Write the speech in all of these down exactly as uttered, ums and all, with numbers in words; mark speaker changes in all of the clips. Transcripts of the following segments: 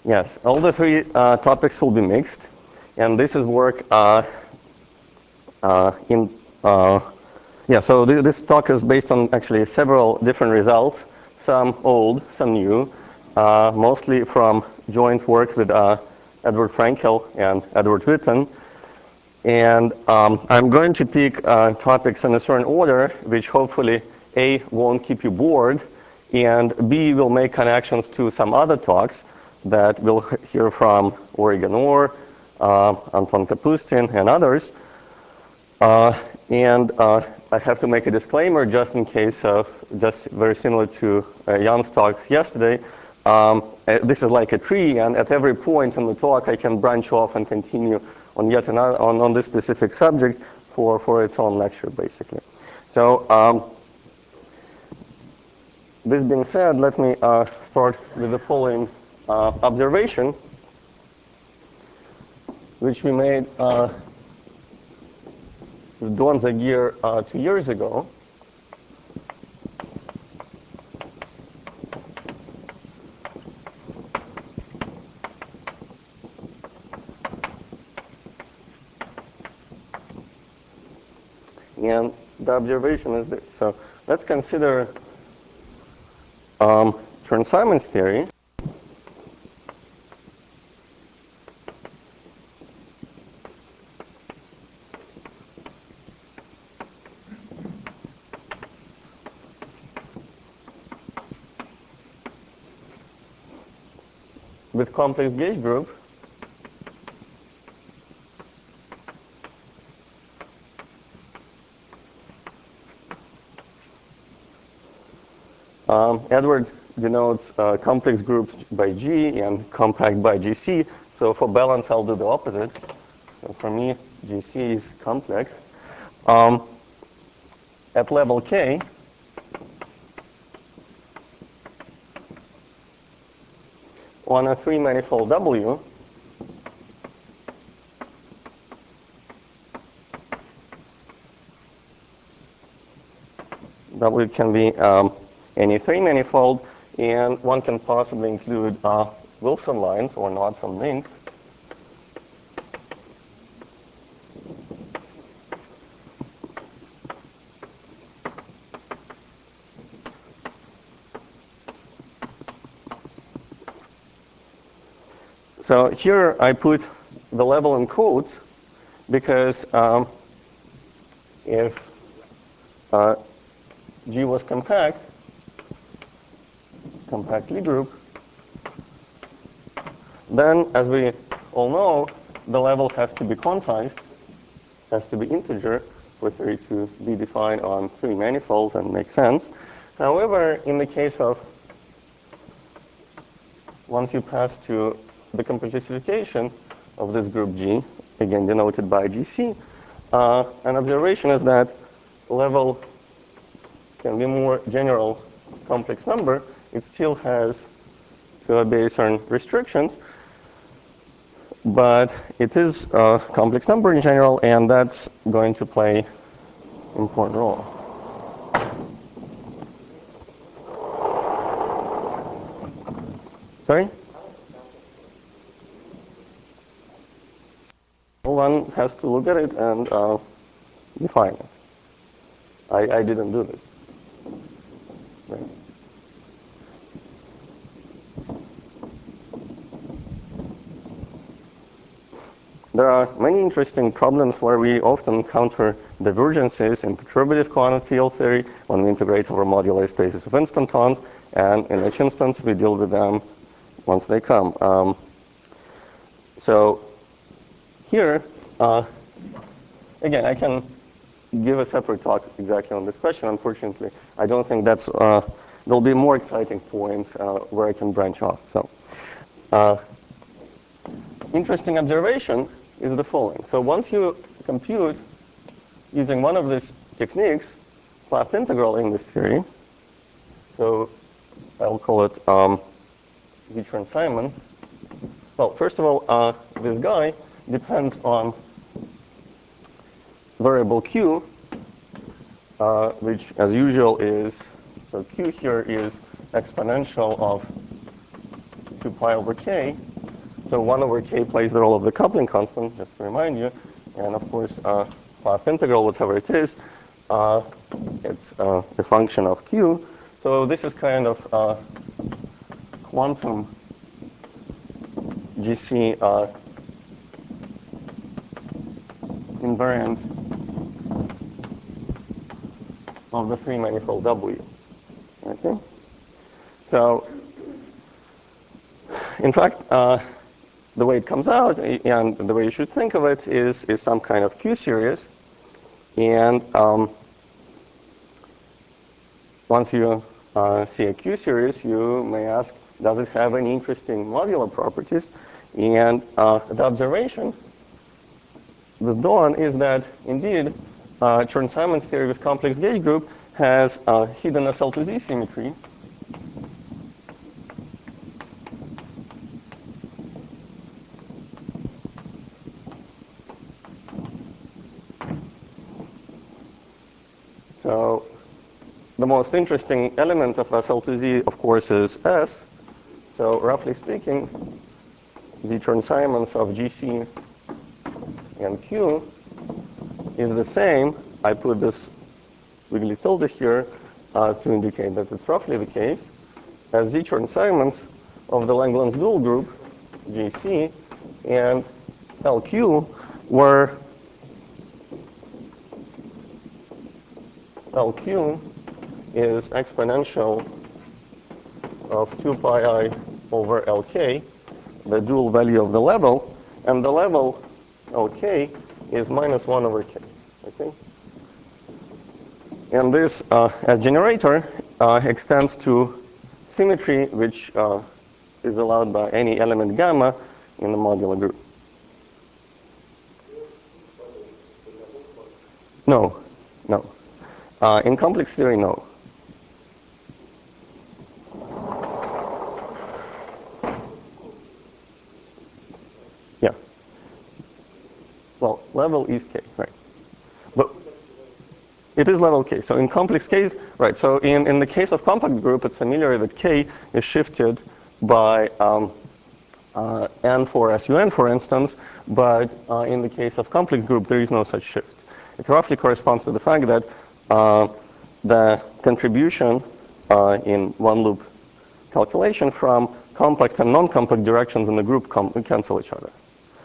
Speaker 1: Yes, all the three uh, topics will be mixed, and this is work uh, uh, in. Uh, yeah, so th this talk is based on actually several different results, some old, some new, uh, mostly from joint work with uh, Edward Frankel and Edward Witten. And um, I'm going to pick uh, topics in a certain order, which hopefully A, won't keep you bored, and B, will make connections to some other talks that we'll hear from Oregon Orr, uh, Anton Kapustin, and others. Uh, and uh, I have to make a disclaimer just in case of, just very similar to uh, Jan's talks yesterday. Um, uh, this is like a tree, and at every point in the talk I can branch off and continue on yet another, on, on this specific subject for, for its own lecture, basically. So um, this being said, let me uh, start with the following uh, observation, which we made uh, with Don Zagier uh, two years ago. And the observation is this. So let's consider um, Chern-Simons theory. With complex gauge group. Um, Edward denotes uh, complex groups by G and compact by G C. So for balance, I'll do the opposite. So for me, G C is complex. Um, at level K, on a three-manifold W, W can be um, any three-manifold, and one can possibly include uh, Wilson lines or knots on links. So here I put the level in quotes because um, if uh, G was compact, compact Lie group, then as we all know, the level has to be quantized, has to be integer for theory to be defined on three manifolds and make sense. However, in the case of once you pass to the compactification of this group G, again denoted by G C, uh, an observation is that level can be more general complex number. It still has to obey certain restrictions, but it is a complex number in general, and that's going to play an important role. Sorry? One has to look at it and uh, define it. I, I didn't do this. Right. There are many interesting problems where we often encounter divergences in perturbative quantum field theory when we integrate over moduli spaces of instantons, and in each instance we deal with them once they come. Um, so here, uh, again, I can give a separate talk exactly on this question. Unfortunately, I don't think that's, uh, there'll be more exciting points uh, where I can branch off. So, uh, interesting observation is the following. So once you compute using one of these techniques, class integral in this theory, so I'll call it um, V Chern-Simons. Well, first of all, uh, this guy depends on variable q, uh, which as usual is, so q here is exponential of two pi over k, So one over k plays the role of the coupling constant, just to remind you. And of course, uh, path integral, whatever it is, uh, it's uh, a function of q. So this is kind of uh, quantum G C uh, invariant of the three manifold W. Okay. So, in fact, uh, the way it comes out and the way you should think of it is is some kind of Q series, and um, once you uh, see a Q series, you may ask, does it have any interesting modular properties? And uh, the observation with Dawn is that indeed uh, Chern-Simons theory with complex gauge group has uh, hidden S L to Z symmetry. So the most interesting element of S L to Z, of course, is S. So roughly speaking, the Chern-Simons of G C and Q is the same. I put this wiggly tilde here uh, to indicate that it's roughly the case as Z Chern-Simons of the Langlands dual group G C and L Q, where L Q is exponential of two pi I over L K, the dual value of the level, and the level L K is minus one over K. Okay? And this, uh, as generator, uh, extends to symmetry, which uh, is allowed by any element gamma in the modular group. No, no. Uh, in complex theory, no. Yeah. Well, level is K, right? But it is level K. So in complex case, right, so in, in the case of compact group, it's familiar that K is shifted by um, uh, N for S U N, for instance, but uh, in the case of complex group, there is no such shift. It roughly corresponds to the fact that uh, the contribution uh, in one loop calculation from compact and non-compact directions in the group cancel each other.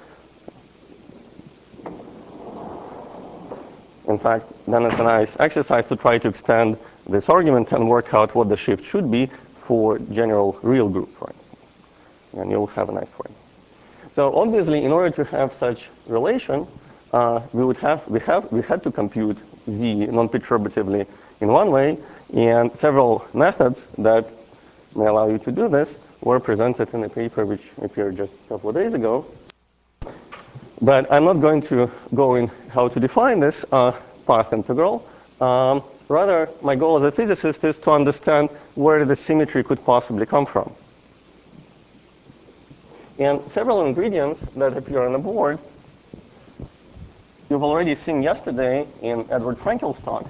Speaker 1: In fact, then it's a nice exercise to try to extend this argument and work out what the shift should be for general real group, for instance. And you'll have a nice formula. So obviously, in order to have such relation, uh, we would have we have we had to compute Z non-perturbatively in one way, and several methods that may allow you to do this were presented in a paper which appeared just a couple of days ago. But I'm not going to go in how to define this uh, path integral. Um, rather, my goal as a physicist is to understand where the symmetry could possibly come from. And several ingredients that appear on the board, you've already seen yesterday in Edward Frankel's talk,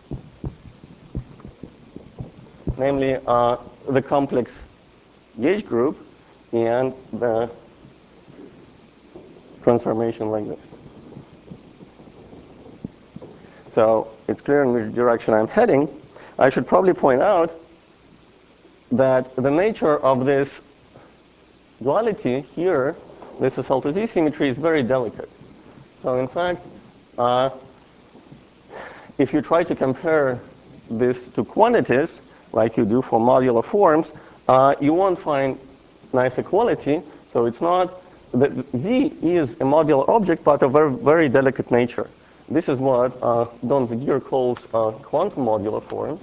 Speaker 1: namely uh, the complex gauge group and the transformation like this. So it's clear in which direction I'm heading. I should probably point out that the nature of this duality here, this S L to Z symmetry, is very delicate. So in fact, uh, if you try to compare this to quantities, like you do for modular forms, uh, you won't find nice equality. So it's not, the Z is a modular object, but of very, very delicate nature. This is what uh, Don Zagier calls uh, quantum modular forms.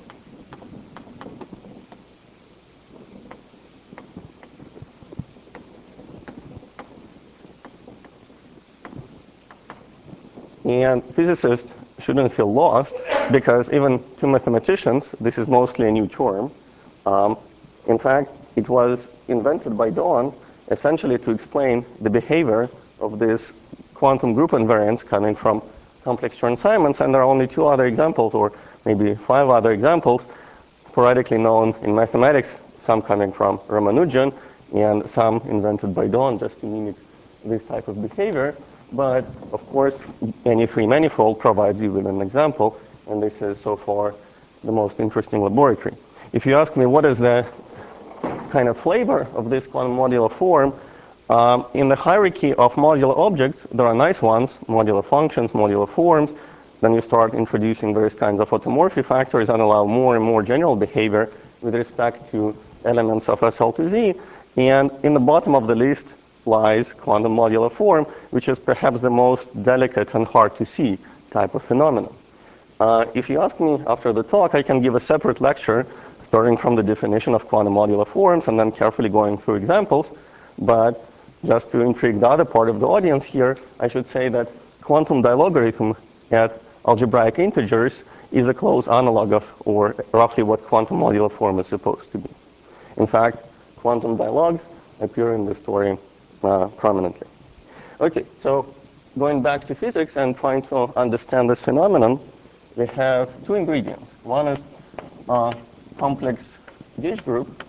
Speaker 1: And physicists shouldn't feel lost, because even to mathematicians, this is mostly a new term. Um, in fact, it was invented by Dawn essentially to explain the behavior of this quantum group invariance coming from complex Chern-Simons, and there are only two other examples, or maybe five other examples, sporadically known in mathematics, some coming from Ramanujan, and some invented by Dawn just to mimic this type of behavior. But of course, any three manifold provides you with an example, and this is so far the most interesting laboratory. If you ask me what is the kind of flavor of this quantum modular form, um, in the hierarchy of modular objects, there are nice ones, modular functions, modular forms. Then you start introducing various kinds of automorphy factors and allow more and more general behavior with respect to elements of S L two Z. And in the bottom of the list lies quantum modular form, which is perhaps the most delicate and hard to see type of phenomenon. Uh, if you ask me after the talk, I can give a separate lecture starting from the definition of quantum modular forms and then carefully going through examples. But just to intrigue the other part of the audience here, I should say that quantum dilogarithm at algebraic integers is a close analog of, or roughly what quantum modular form is supposed to be. In fact, quantum dialogues appear in the story uh, prominently. Okay, so going back to physics and trying to understand this phenomenon, we have two ingredients. One is a complex gauge group,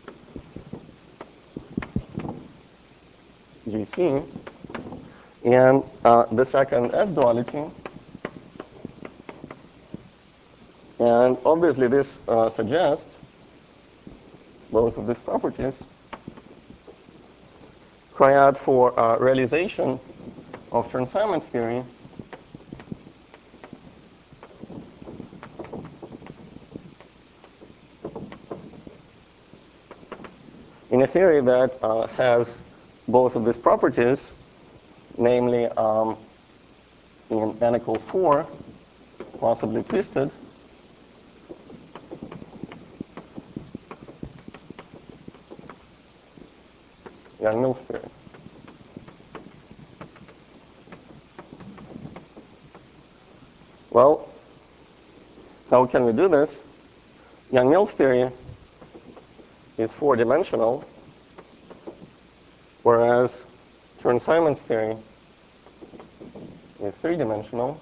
Speaker 1: G C, and uh, the second S-duality. And obviously this uh, suggests both of these properties cry out for uh, realization of Chern-Simons theory in a theory that uh, has both of these properties, namely um, in n equals four, possibly twisted, Yang-Mills theory. Well, how can we do this? Yang-Mills theory is four-dimensional, whereas Chern-Simons theory is three-dimensional.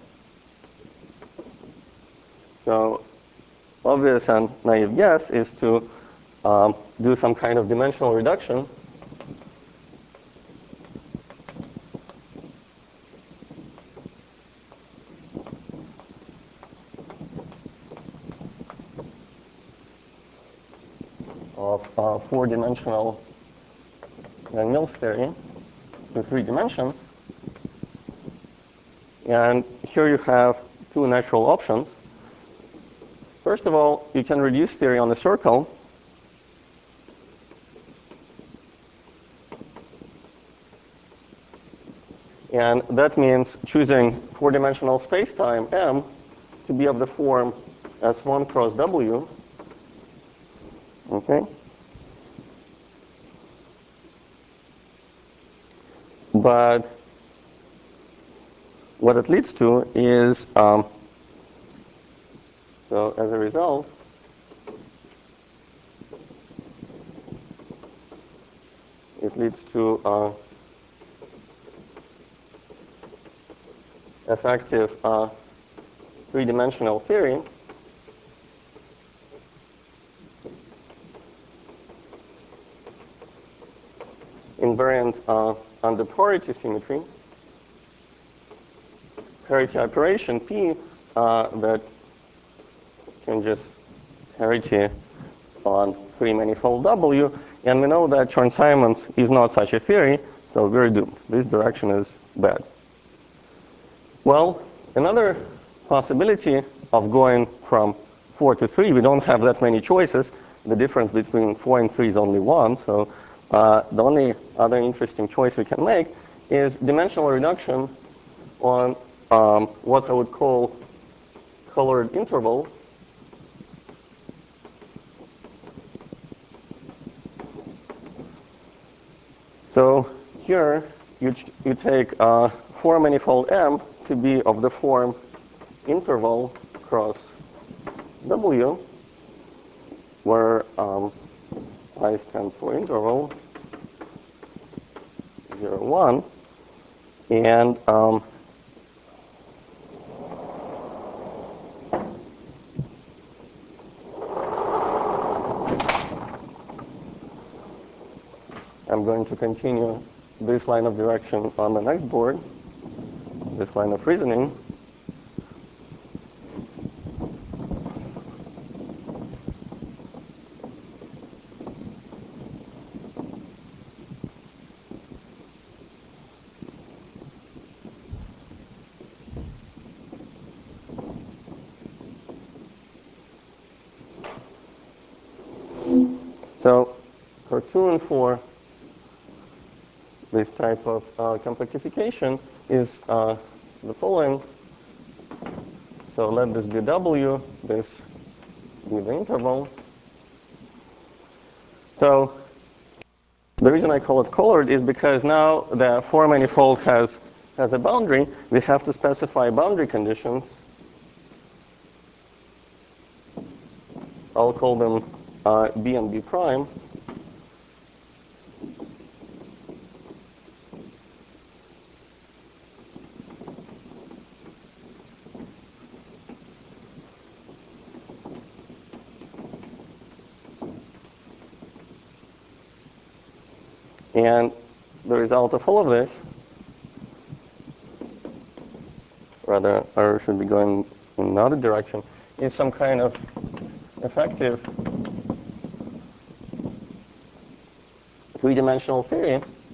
Speaker 1: So obvious and naive guess is to um, do some kind of dimensional reduction of uh, four-dimensional Yang-Mills theory to three dimensions. And here you have two natural options. First of all, you can reduce theory on a circle. And that means choosing four-dimensional space-time M to be of the form S one cross W. Okay? But what it leads to is, um, so as a result, it leads to uh, effective uh, three-dimensional theory invariant uh, under parity symmetry, parity operation P uh, that can just parity on three manifold W, and we know that Chern-Simons is not such a theory, so we're doomed. This direction is bad. Well, another possibility of going from four to three, we don't have that many choices. The difference between four and three is only one, so uh, the only other interesting choice we can make is dimensional reduction on um, what I would call colored interval. So here you, you take uh, four manifold M to be of the form interval cross W, where um, I stands for interval, zero, one, and um, going to continue this line of direction on the next board, this line of reasoning. So for two and four, this type of uh, compactification is uh, the following. So let this be W, this be the interval. So the reason I call it colored is because now the four manifold has, has a boundary. We have to specify boundary conditions. I'll call them uh, B and B prime. And the result of all of this, rather, I should be going in another direction, is some kind of effective three-dimensional theory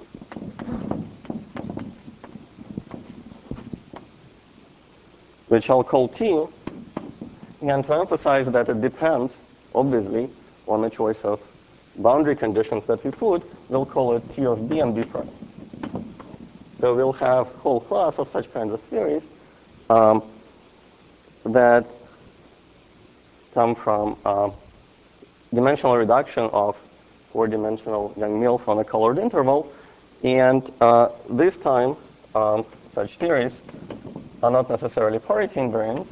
Speaker 1: which I'll call T, and to emphasize that it depends, obviously, on the choice of boundary conditions that we put, we'll call it T of B and B prime. So we'll have a whole class of such kinds of theories um, that come from uh, dimensional reduction of four-dimensional Young-Mills on a colored interval. And uh, this time, um, such theories are not necessarily parity invariant.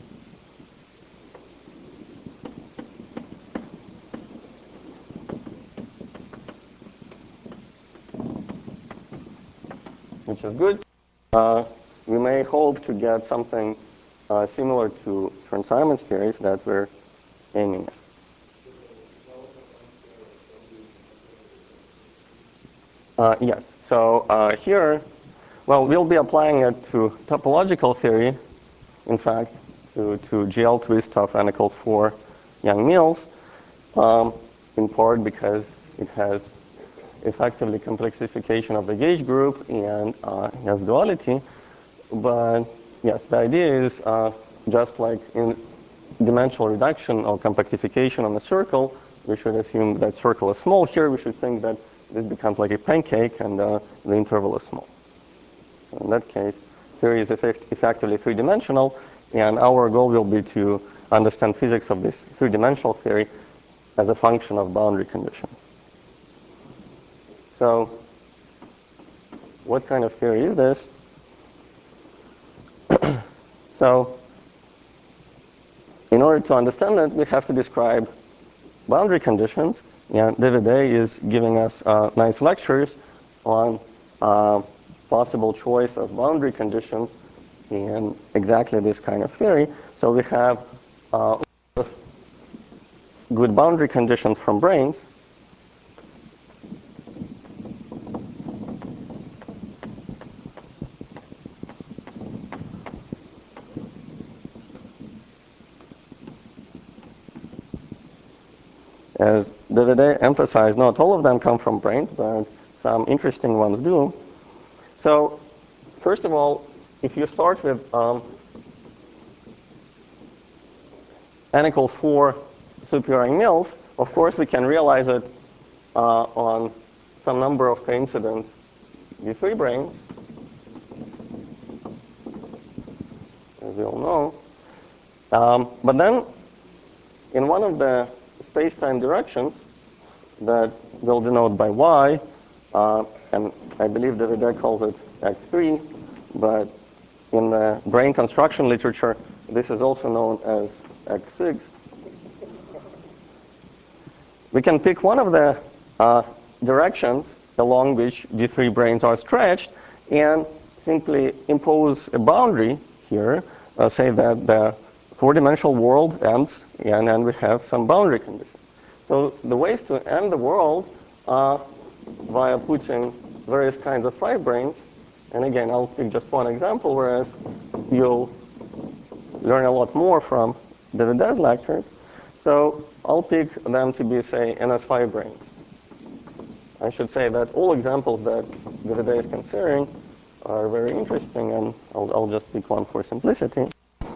Speaker 1: Which is good. Uh, we may hope to get something uh, similar to Chern-Simons theories that we're aiming at. Uh, yes. So uh, here, well, we'll be applying it to topological theory, in fact, to, to G L twist of n equals four Young-Mills, um, in part because it has effectively complexification of the gauge group and uh, has duality. But yes, the idea is uh, just like in dimensional reduction or compactification on a circle, we should assume that circle is small. Here we should think that this becomes like a pancake and uh, the interval is small. So in that case, theory is effect effectively three-dimensional, and our goal will be to understand physics of this three-dimensional theory as a function of boundary conditions. So what kind of theory is this? So in order to understand it, we have to describe boundary conditions. And David A. is giving us uh, nice lectures on uh, possible choice of boundary conditions in exactly this kind of theory. So we have uh, good boundary conditions from branes. As David A. emphasized, not all of them come from branes, but some interesting ones do. So first of all, if you start with um, n equals four superior Young-Mills, of course we can realize it uh, on some number of coincident D three branes, as you all know. Um, but then in one of the space-time directions that we'll denote by y, uh, and I believe David A. calls it x three, but in the brane construction literature, this is also known as x six. We can pick one of the uh, directions along which D three branes are stretched and simply impose a boundary here, uh, say that the four-dimensional world ends, and then we have some boundary conditions. So the ways to end the world uh, via putting various kinds of five-branes. And again, I'll pick just one example, whereas you'll learn a lot more from David's lectures. So I'll pick them to be, say, N S five branes. I should say that all examples that David is considering are very interesting, and I'll, I'll just pick one for simplicity.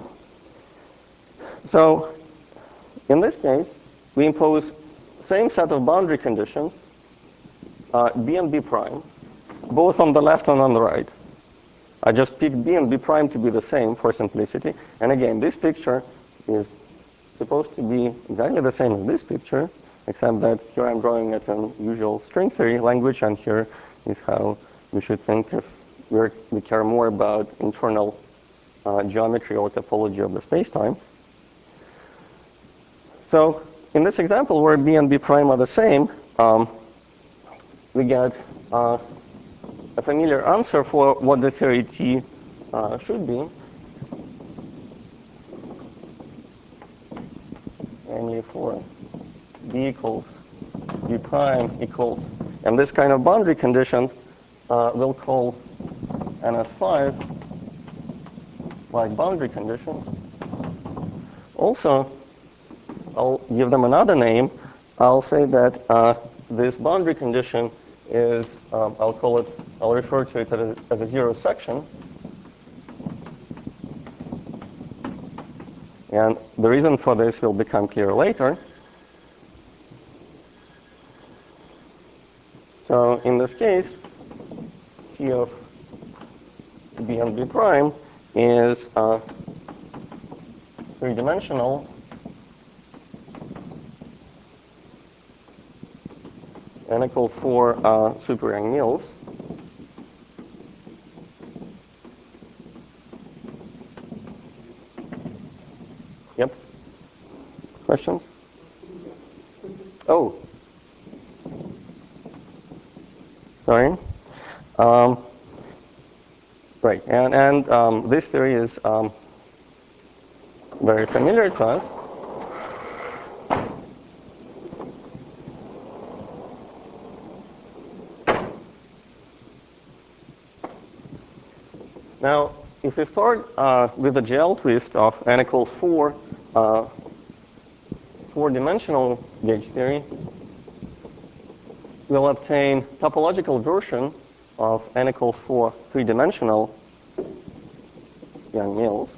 Speaker 1: So in this case, we impose same set of boundary conditions, uh, B and B prime, both on the left and on the right. I just picked B and B prime to be the same for simplicity. And again, this picture is supposed to be exactly the same as this picture, except that here I'm drawing it in usual string theory language, and here is how we should think if we're, we care more about internal uh, geometry or topology of the spacetime. So in this example where B and B prime are the same, um, we get uh, a familiar answer for what the theory T uh, should be. Namely for B equals B prime equals, and this kind of boundary conditions uh, we'll call N S five like boundary conditions. Also, I'll give them another name. I'll say that uh, this boundary condition is, um, I'll call it, I'll refer to it as, as a zero section. And the reason for this will become clear later. So in this case, T of B and B prime is uh, three-dimensional n equals four uh, super Yang-Mills. Yep. Questions? Oh. Sorry. Um, right. And, and um, this theory is um, very familiar to us. Now, if we start uh, with the G L twist of n equals four, uh, four-dimensional gauge theory, we'll obtain topological version of n equals four three-dimensional Yang-Mills.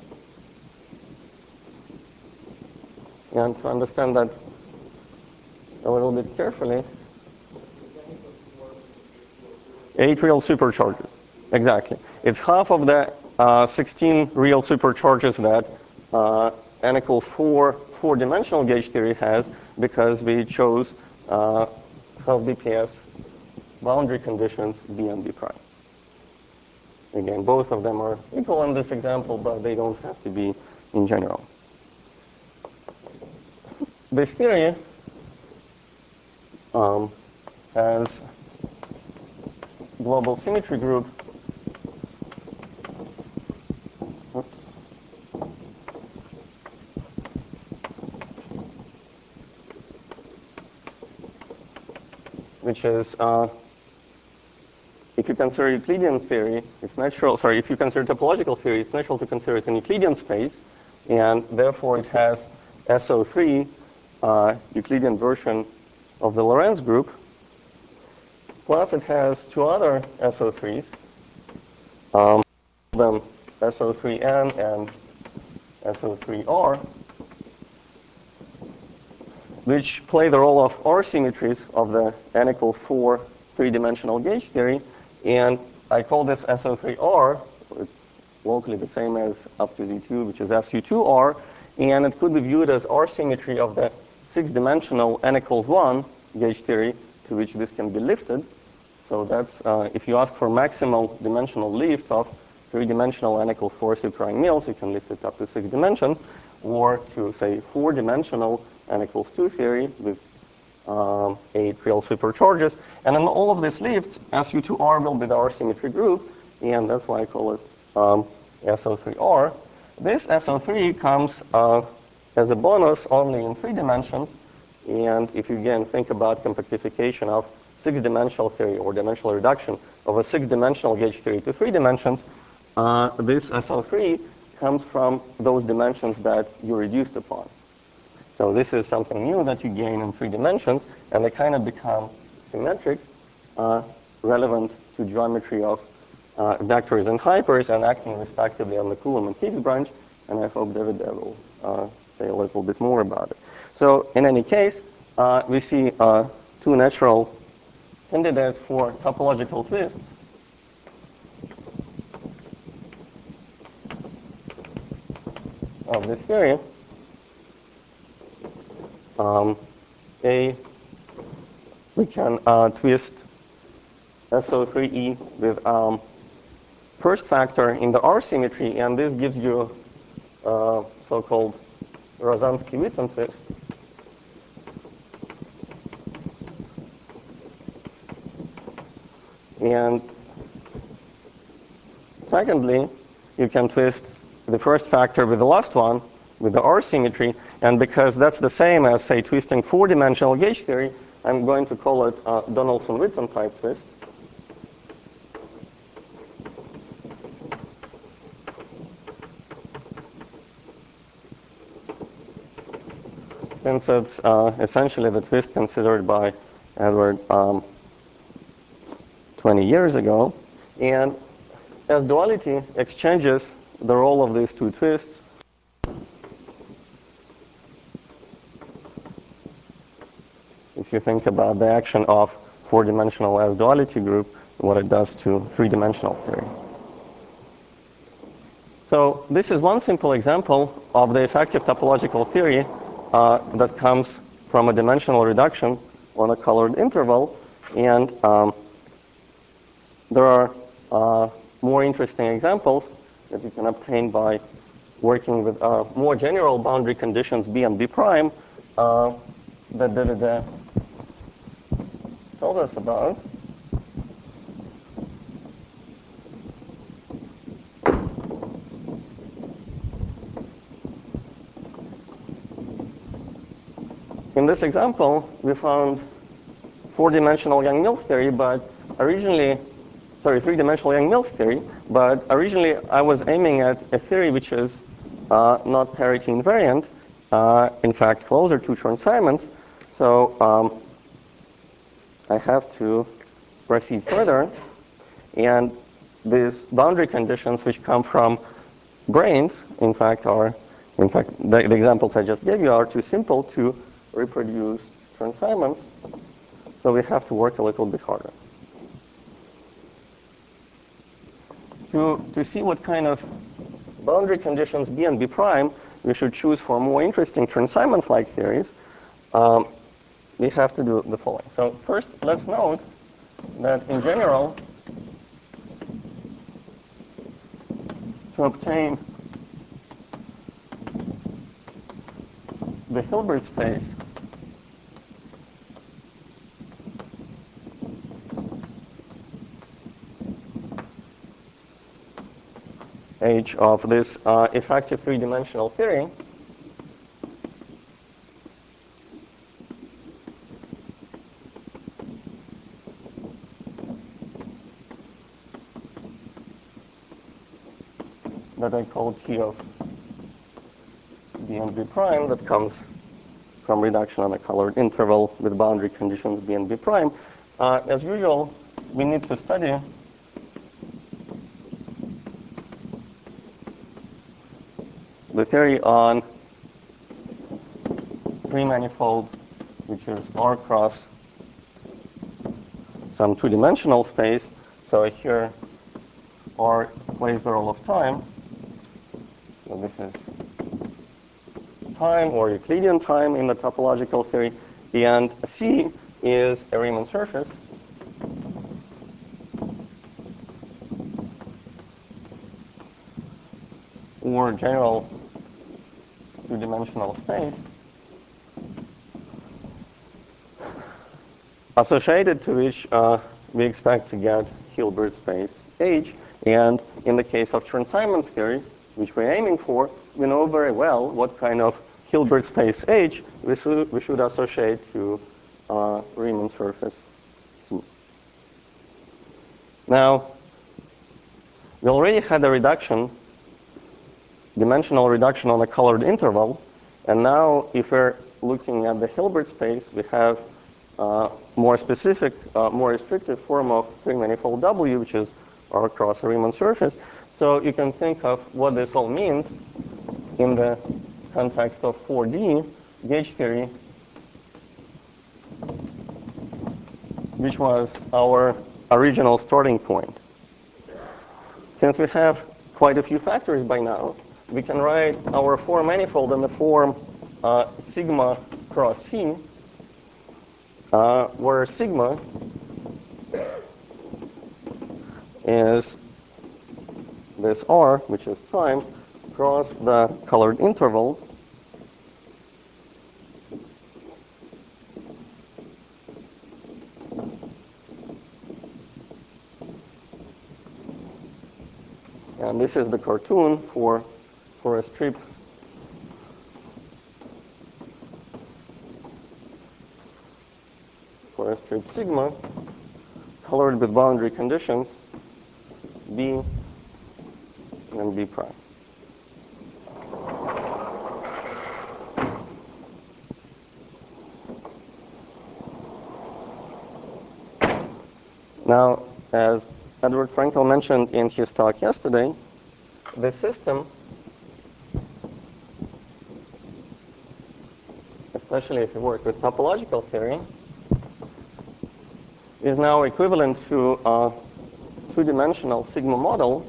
Speaker 1: And to understand that a little bit carefully, eight real supercharges. Exactly. It's half of the uh, sixteen real supercharges that uh, n equals four four-dimensional gauge theory has, because we chose uh, self-B P S boundary conditions B and B prime. Again, both of them are equal in this example, but they don't have to be in general. This theory um, has global symmetry group. Oops. Which is, uh, if you consider Euclidean theory, it's natural, sorry, if you consider topological theory, it's natural to consider it in Euclidean space, and therefore it has S O three, uh, Euclidean version of the Lorentz group, plus it has two other S O threes, um, them S O three N and S O three R, which play the role of R symmetries of the n equals four three-dimensional gauge theory. And I call this S O three R. It's locally the same as up to Z two, which is S U two R. And it could be viewed as R symmetry of the six-dimensional n equals one gauge theory, to which this can be lifted. So that's, uh, if you ask for maximal dimensional lift of three-dimensional n equals four super Yang-Mills, you can lift it up to six dimensions, or to, say, four-dimensional n equals two theory with um, eight real supercharges. And in all of these lifts, S U two R will be the R symmetry group, and that's why I call it um, S O three R. This S O three comes uh, as a bonus only in three dimensions. And if you again think about compactification of six-dimensional theory or dimensional reduction of a six-dimensional gauge theory to three dimensions, uh, this S O three comes from those dimensions that you reduced upon. So this is something new that you gain in three dimensions, and they kind of become symmetric, uh, relevant to geometry of uh, vectors and hypers, and acting respectively on the Coulomb and Higgs branch. And I hope David will uh, say a little bit more about it. So in any case, uh, we see uh, two natural candidates for topological twists. Of this theory. Um, A, we can uh, twist S O three E with um, first factor in the R symmetry, and this gives you uh, so-called Rosansky-Witten twist. And secondly, you can twist the first factor with the last one with the R symmetry, and because that's the same as, say, twisting four-dimensional gauge theory, I'm going to call it uh, Donaldson-Witten type twist. Since it's uh, essentially the twist considered by Edward um, twenty years ago. And as duality exchanges the role of these two twists, if you think about the action of four-dimensional S duality group, what it does to three-dimensional theory. So this is one simple example of the effective topological theory uh, that comes from a dimensional reduction on a colored interval. And um, there are uh, more interesting examples that you can obtain by working with uh, more general boundary conditions B and B prime uh, that David uh, told us about. In this example, we found four-dimensional Yang-Mills theory, but originally, sorry, three-dimensional Yang-Mills theory, but originally I was aiming at a theory which is uh, not parity invariant, uh, in fact, closer to Chern-Simons. So um, I have to proceed further, and these boundary conditions which come from branes, in fact, are, in fact, the, the examples I just gave you are too simple to reproduce Chern-Simons, so we have to work a little bit harder. To, to see what kind of boundary conditions B and B prime we should choose for more interesting Chern-Simons-like theories, um, we have to do the following. So first, let's note that in general, to obtain the Hilbert space, H of this uh, effective three-dimensional theory, that I call T of B and B prime, that comes from reduction on a colored interval with boundary conditions B and B prime. Uh, as usual, we need to study the theory on three-manifold, which is R cross some two-dimensional space. So here R plays the role of time. So this is time or Euclidean time in the topological theory. And C is a Riemann surface. Or general two-dimensional space associated to which uh, we expect to get Hilbert space H. And in the case of Chern-Simons theory, which we're aiming for, we know very well what kind of Hilbert space H we should, we should associate to uh, Riemann surface C. Now, we already had a reduction, dimensional reduction on a colored interval. And now, if we're looking at the Hilbert space, we have uh, more specific, uh, more restrictive form of three-manifold W, which is R cross a Riemann surface. So you can think of what this all means in the context of four D gauge theory, which was our original starting point. Since we have quite a few factors by now, we can write our four manifold in the form uh, sigma cross C, uh, where sigma is this R, which is time, cross the colored interval. And this is the cartoon for, for a strip for a strip sigma colored with boundary conditions B and B prime. Now, as Edward Frenkel mentioned in his talk yesterday, this system, especially if you work with topological theory, is now equivalent to a two-dimensional sigma model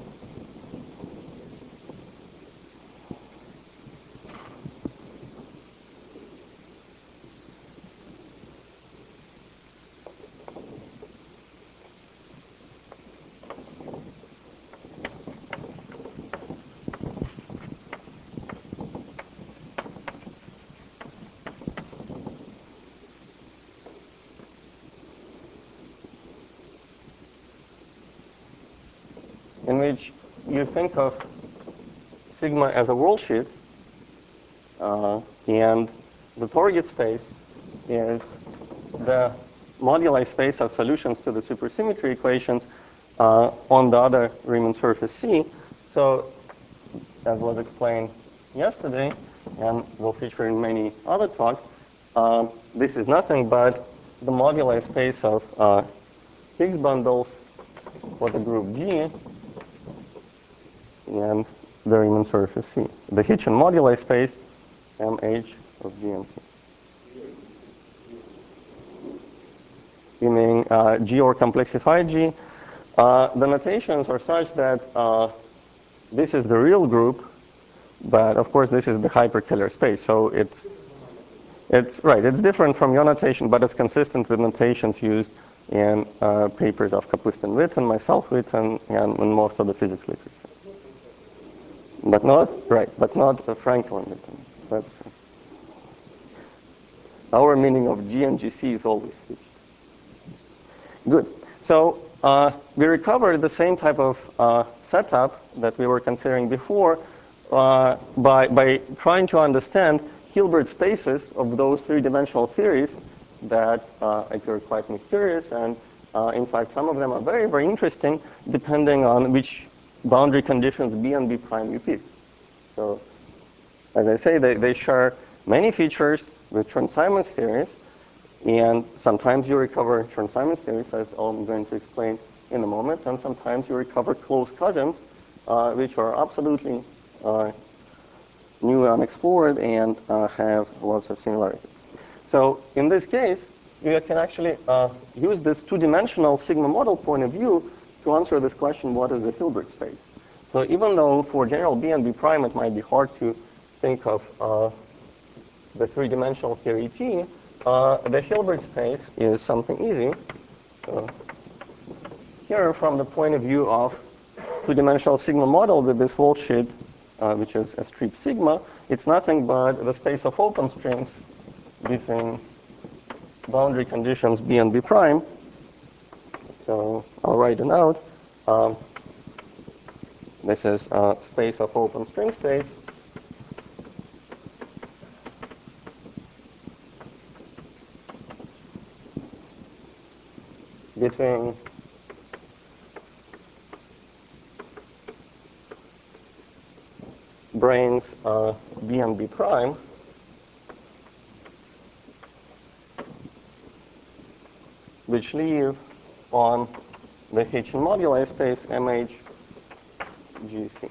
Speaker 1: in which you think of sigma as a worldsheet, uh, and the target space is the moduli space of solutions to the supersymmetry equations uh, on the other Riemann surface C. So, as was explained yesterday, and will feature in many other talks, uh, this is nothing but the moduli space of uh, Higgs bundles for the group G and the Riemann surface C. The Hitchin moduli space, M H of G and C. You mean uh, G or complexified G. Uh, the notations are such that uh, this is the real group, but of course this is the hyperkähler space. So it's, it's right, it's different from your notation, but it's consistent with notations used in uh, papers of Kapustin-Witten, myself Witten, and in most of the physics literature. But not, right, but not uh, Franklin Witten. That's true. Our meaning of G and G C is always switched. Good. So uh, we recovered the same type of uh, setup that we were considering before uh, by, by trying to understand Hilbert spaces of those three-dimensional theories that uh, appear quite mysterious. And uh, in fact, some of them are very, very interesting depending on which boundary conditions B and B prime you pick. So as I say, they, they share many features with Chern-Simons theories. And sometimes you recover Chern-Simons theories, as I'm going to explain in a moment. And sometimes you recover close cousins, uh, which are absolutely uh, new and unexplored and uh, have lots of similarities. So in this case, you can actually uh, use this two-dimensional sigma model point of view to answer this question, what is a Hilbert space? So even though for general B and B prime it might be hard to think of uh, the three-dimensional theory T, uh, the Hilbert space is something easy. So here, from the point of view of two-dimensional sigma model with this worldsheet, uh, which is a strip sigma, it's nothing but the space of open strings between boundary conditions B and B prime. So I'll write it out. Um, this is a space of open string states between branes uh, B and B prime, which live on the Hitchin moduli space M H G C.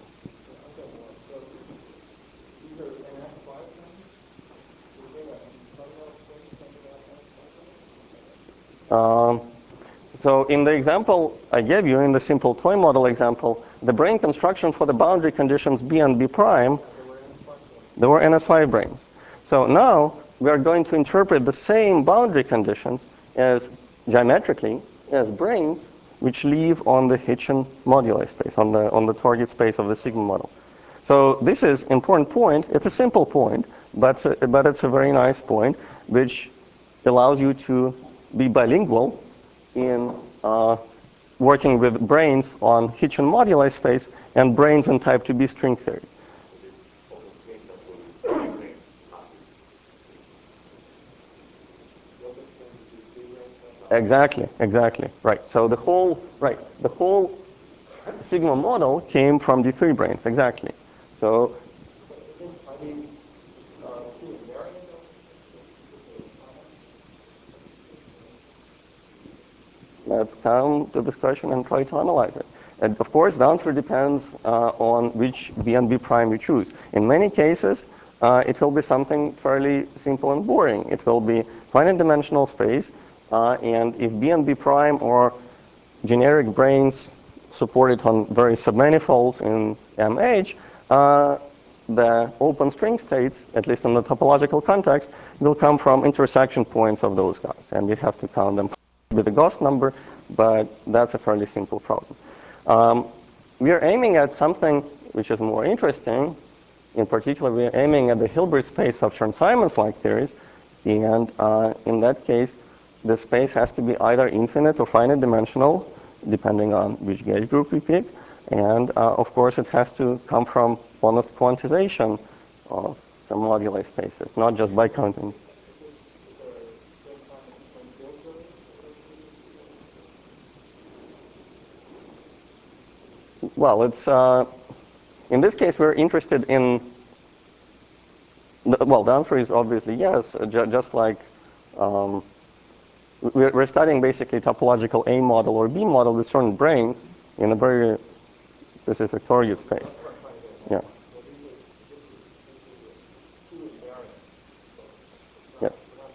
Speaker 1: Um, so in the example I gave you, in the simple toy model example, the brane construction for the boundary conditions B and B prime, there were N S five branes. So now we are going to interpret the same boundary conditions as geometrically as branes which live on the Hitchin moduli space, on the, on the target space of the sigma model. So this is an important point. It's a simple point, but, but it's a very nice point, which allows you to be bilingual in uh, working with branes on Hitchin moduli space and branes in type two B string theory. Exactly, exactly, right. So the whole, right, the whole sigma model came from the three branes, exactly. So, let's come to this question and try to analyze it. And of course, the answer depends uh, on which B and B prime you choose. In many cases, uh, it will be something fairly simple and boring. It will be finite dimensional space, uh, and if B and B prime or generic branes supported on various submanifolds in M H, uh, the open string states, at least in the topological context, will come from intersection points of those guys, and you have to count them with a Gauss number, but that's a fairly simple problem. Um, we are aiming at something which is more interesting. In particular, we are aiming at the Hilbert space of Chern-Simons-like theories, and uh, in that case, the space has to be either infinite or finite dimensional, depending on which gauge group we pick, and uh, of course, it has to come from honest quantization of some moduli spaces, not just by counting. Well, it's uh, in this case we're interested in. Well, the answer is obviously yes. Uh, ju just like um, we're, we're studying basically topological A model or B model with certain branes in a very specific target space. Yeah. Yes.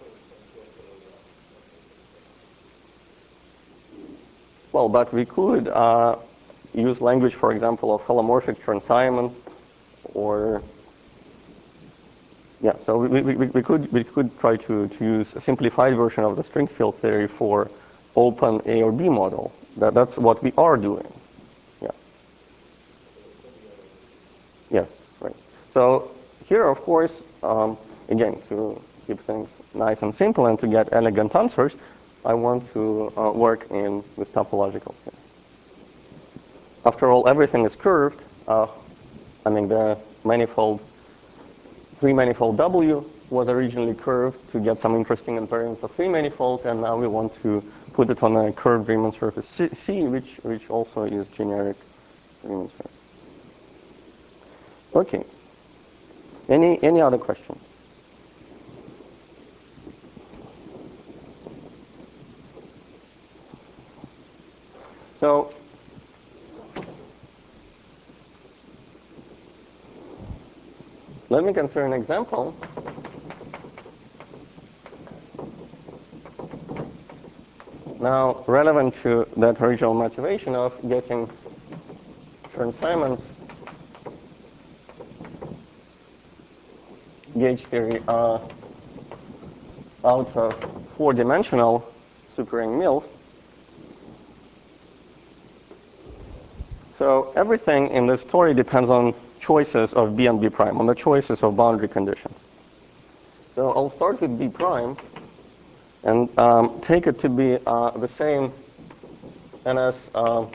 Speaker 1: Well, but we could uh, use language, for example, of holomorphic Chern-Simons, or yeah. So we, we, we, we could we could try to, to use a simplified version of the string field theory for open A or B model. That that's what we are doing. Yeah. Yes. Right. So here, of course, um, again, to keep things nice and simple and to get elegant answers, I want to uh, work in with topological theory. After all, everything is curved. Uh, I mean, the manifold, three manifold W was originally curved to get some interesting invariance of three manifolds, and now we want to put it on a curved Riemann surface C, C which which also is generic Riemann surface. Okay. Any any other questions? So let me consider an example. Now, relevant to that original motivation of getting Chern-Simons gauge theory uh, out of four-dimensional superring Mills. So everything in this story depends on choices of B and B prime, on the choices of boundary conditions. So I'll start with B prime and um, take it to be uh, the same N S uh,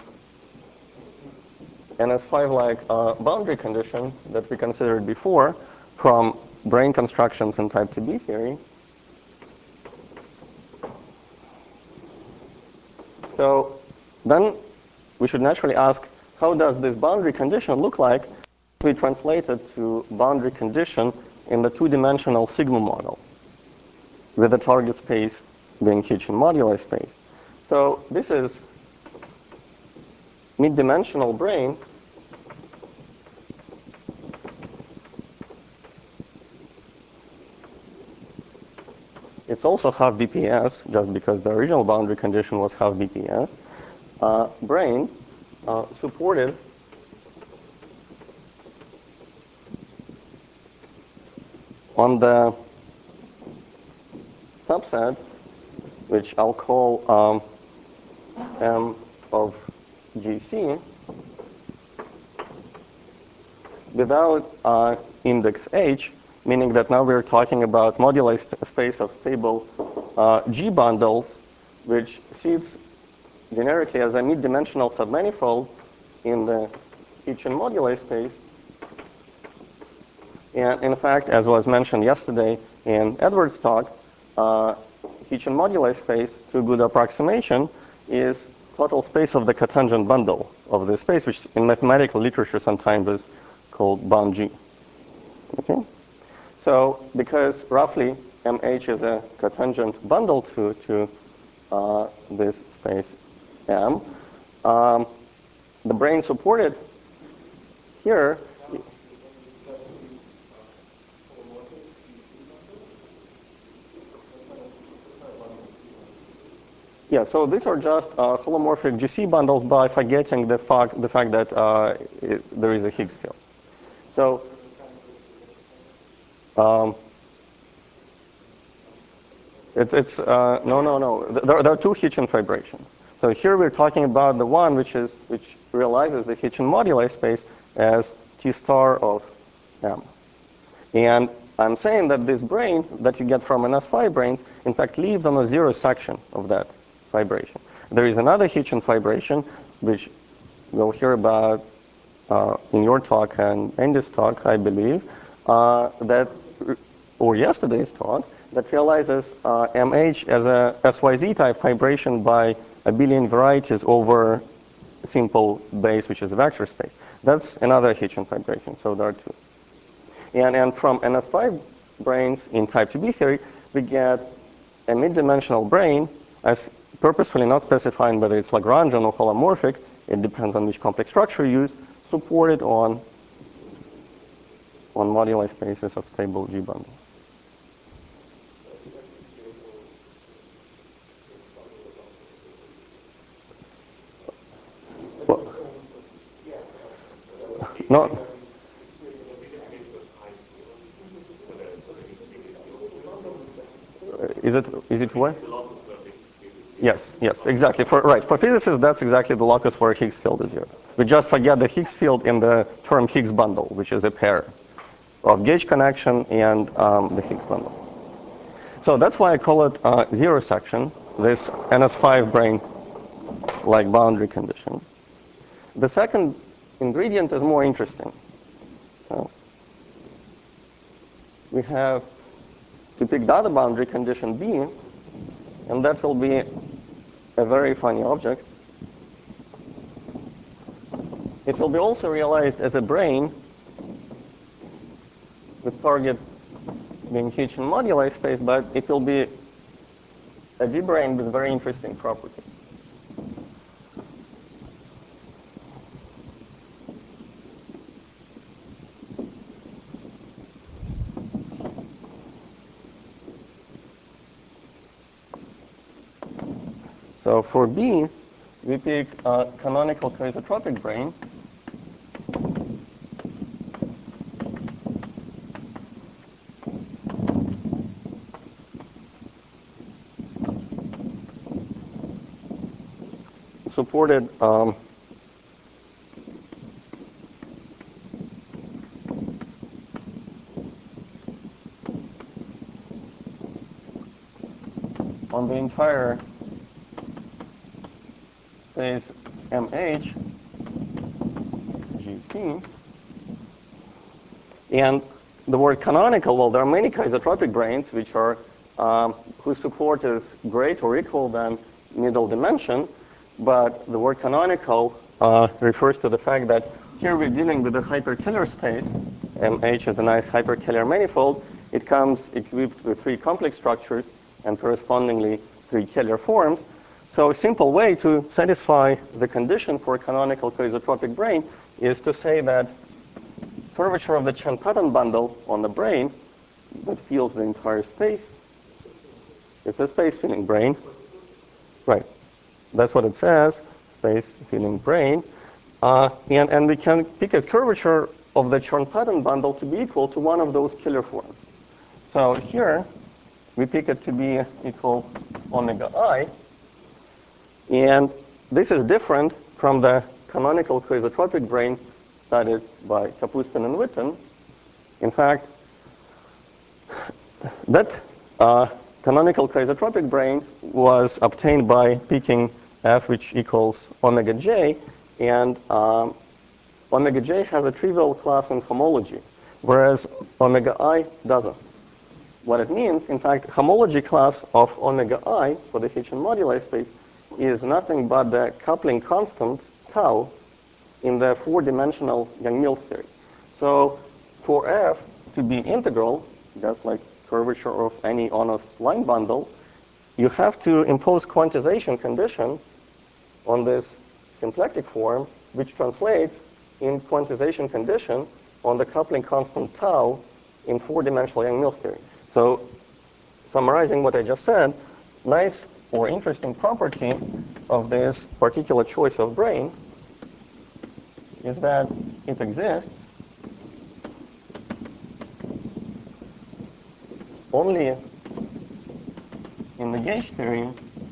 Speaker 1: N S five-like uh, boundary condition that we considered before from brane constructions in type two B theory. So then we should naturally ask, how does this boundary condition look like we translate it to boundary condition in the two-dimensional sigma model, with the target space being Hitchin moduli space. So this is mid-dimensional brane It's also half B P S, just because the original boundary condition was half B P S. Uh, brane uh, supported on the subset, which I'll call um, M of G C, without uh, index H, meaning that now we're talking about moduli space of stable uh, G bundles, which sits generically as a mid-dimensional submanifold in the Hitchin moduli space. And in fact, as was mentioned yesterday in Edward's talk, uh, Hitchin moduli space, through good approximation, is total space of the cotangent bundle of the space, which in mathematical literature sometimes is called bound G. Okay? So because roughly M H is a cotangent bundle to, to uh, this space M, um, the brane supported here. Yeah, so these are just uh, holomorphic G C bundles by forgetting the fact, the fact that uh, it, there is a Higgs field. So um, it, it's, uh, no, no, no. There, there are two Hitchin fibrations. So here we're talking about the one which is which realizes the Hitchin moduli space as T star of M. And I'm saying that this brane that you get from N S five branes, in fact, lives on a zero section of that fibration. There is another Hitchin fibration, which we'll hear about uh, in your talk and Andy's talk, I believe, uh, that, or yesterday's talk, that realizes uh, M H as a S Y Z type fibration by abelian varieties over a simple base, which is a vector space. That's another Hitchin fibration, so there are two. And, and from N S five branes in type two B theory, we get a mid-dimensional brane, as purposefully not specifying whether it's Lagrangian or holomorphic, it depends on which complex structure you use, supported on, on moduli spaces of stable G bundle. Well, no. Is it, is it what? Yes, yes, exactly. For, right, for physicists, that's exactly the locus where a Higgs field is here. We just forget the Higgs field in the term Higgs bundle, which is a pair of gauge connection and um, the Higgs bundle. So that's why I call it uh, zero section, this N S five brane-like boundary condition. The second ingredient is more interesting. So we have to pick the other boundary condition B, and that will be a very funny object. It will be also realized as a brane with target being Hitchin moduli space, but it will be a G brane with very interesting property. So for B, we pick a canonical coisotropic brane. Supported um, on the entire space M H G C. And the word canonical, well, there are many coisotropic branes which are um, whose support is greater or equal than middle dimension, but the word canonical uh, refers to the fact that here we're dealing with a hyperkähler space, and H is a nice hyperkähler manifold. It comes equipped with three complex structures and correspondingly three Kähler forms. So a simple way to satisfy the condition for a canonical coisotropic brane is to say that curvature of the Chern-Paton bundle on the brane that fills the entire space is a space-filling brane. Right. That's what it says, space-filling brane. Uh, and, and we can pick a curvature of the Chern-Paton bundle to be equal to one of those Kähler forms. So here, we pick it to be equal omega I. And this is different from the canonical coisotropic brane studied by Kapustin and Witten. In fact, that uh, canonical coisotropic brane was obtained by picking f, which equals omega j, and um, omega j has a trivial class in homology, whereas omega I doesn't. What it means, in fact, homology class of omega I for the Hitchin moduli space is nothing but the coupling constant tau in the four-dimensional Yang-Mills theory. So for f to be integral, just like curvature of any honest line bundle, you have to impose quantization condition on this symplectic form, which translates in quantization condition on the coupling constant tau in four-dimensional Yang-Mills theory. So summarizing what I just said, nice or interesting property of this particular choice of brane is that it exists only in the gauge theory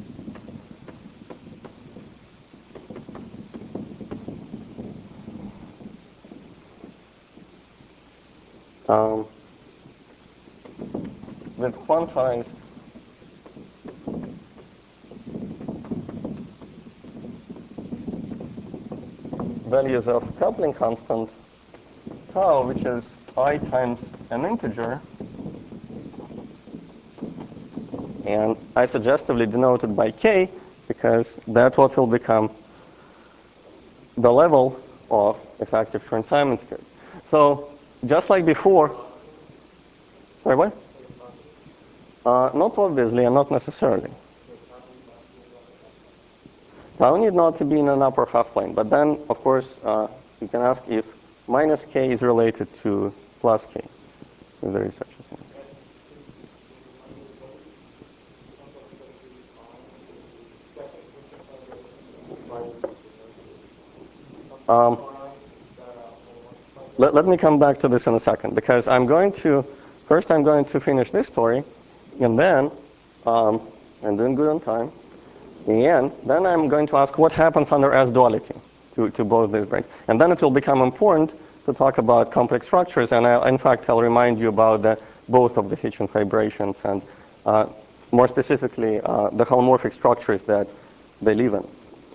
Speaker 1: um, with quantized values of coupling constant tau, which is I times an integer, and I suggestively denoted by k because that's what will become the level of effective Chern-Simons curve. So just like before, sorry, what? Uh, not obviously and not necessarily. Tau need not to be in an upper half plane, but then, of course, uh, you can ask if minus k is related to plus k, if there is such a thing. Um, let, let me come back to this in a second, because I'm going to, first I'm going to finish this story, and then, um, I'm doing good on time, and then I'm going to ask what happens under S-duality to, to both these branes. And then it will become important to talk about complex structures, and I, in fact, I'll remind you about the, both of the Hitchin fibrations and uh, more specifically, uh, the holomorphic structures that they live in.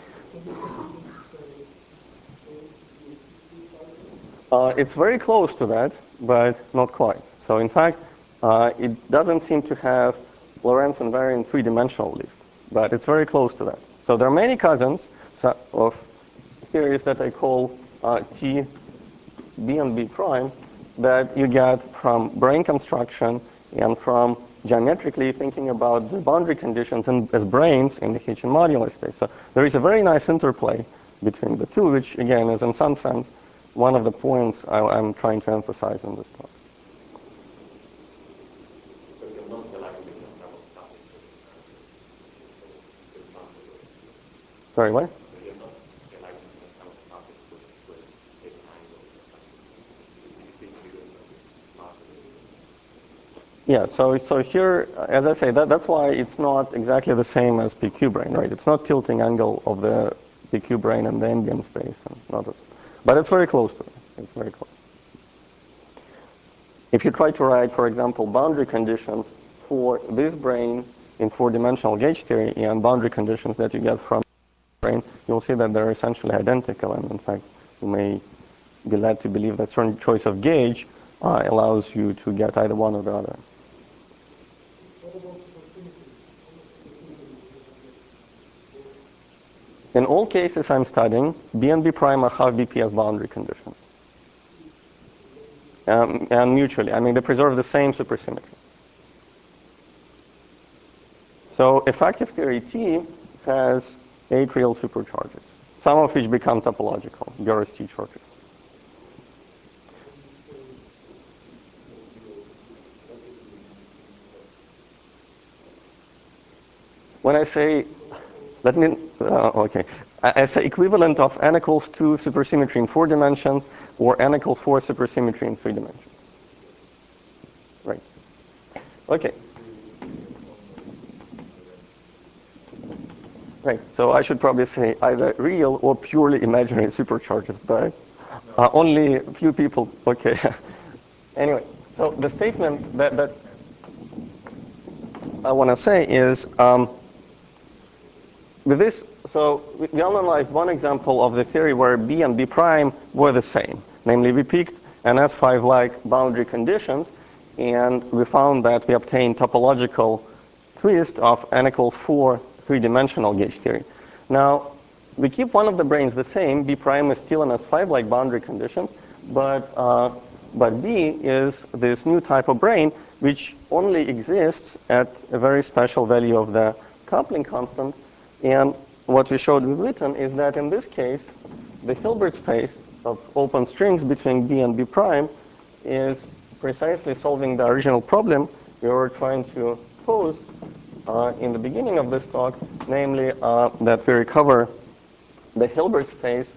Speaker 1: Uh, it's very close to that, but not quite. So in fact, uh, it doesn't seem to have Lorentz invariant three-dimensional lift, but it's very close to that. So there are many cousins of theories that I call uh, T, B, and B prime that you get from brane construction and from geometrically thinking about the boundary conditions and as branes in the Hitchin moduli space. So there is a very nice interplay between the two, which again is in some sense one of the points I, I'm trying to emphasize in this talk. Sorry, what? Yeah, so so here, as I say, that, that's why it's not exactly the same as P Q brane, right? It's not tilting angle of the P Q brane and the ambient space, and not a, but it's very close to it. It's very close. If you try to write, for example, boundary conditions for this brane in four-dimensional gauge theory and boundary conditions that you get from brane, you'll see that they're essentially identical, and in fact, you may be led to believe that certain choice of gauge uh, allows you to get either one or the other. In all cases I'm studying, B and B prime have B P as boundary conditions. Um, and mutually, I mean, they preserve the same supersymmetry. So effective theory T has eight real supercharges, some of which become topological, Bior's T charges. When I say, let me, uh, okay, I, I say equivalent of n equals two supersymmetry in four dimensions or n equals four supersymmetry in three dimensions. Right. Okay. Right. So I should probably say either real or purely imaginary supercharges, but uh, only a few people. Okay. Anyway, so the statement that, that I want to say is, um, with this, so we analyzed one example of the theory where B and B prime were the same. Namely, we picked an S five-like boundary conditions, and we found that we obtained topological twist of n equals four three-dimensional gauge theory. Now, we keep one of the branes the same. B prime is still an S five-like boundary conditions, but uh, but B is this new type of brane which only exists at a very special value of the coupling constant. And what we showed with Witten is that in this case, the Hilbert space of open strings between B and B prime is precisely solving the original problem we were trying to pose uh, in the beginning of this talk, namely uh, that we recover the Hilbert space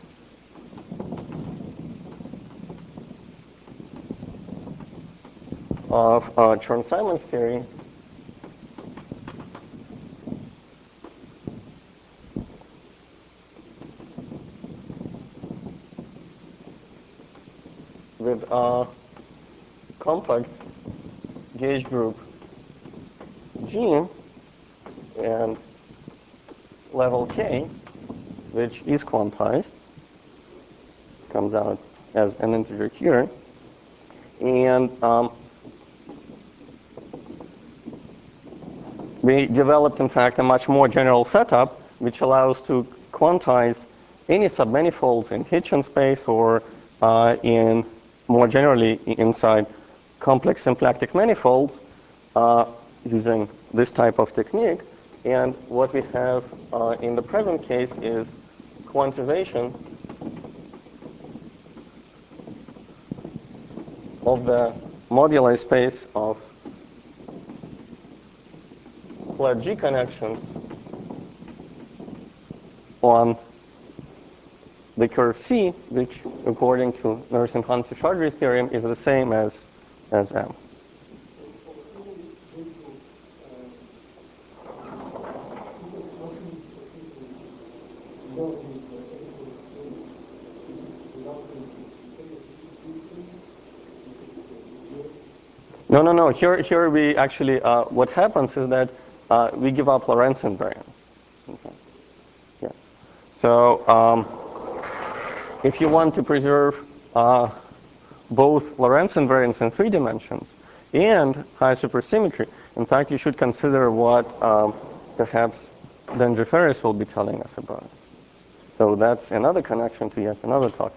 Speaker 1: of uh, Chern-Simons theory with a compact gauge group G and level K, which is quantized, comes out as an integer here. And um, we developed, in fact, a much more general setup, which allows to quantize any submanifolds in Hitchin space or uh, in more generally inside complex symplectic manifolds uh, using this type of technique. And what we have uh, in the present case is quantization of the moduli space of flat G connections on the curve C, which according to Narsingh-Hansen-Chaudhary theorem is the same as, as M. No, no, no. Here, here we actually, uh, what happens is that uh, we give up Lorentz invariance. Okay. Yes. So um, if you want to preserve uh, both Lorentz invariance in three dimensions and high supersymmetry, in fact, you should consider what um, perhaps Dengri-Ferris will be telling us about. So that's another connection to yet another talk.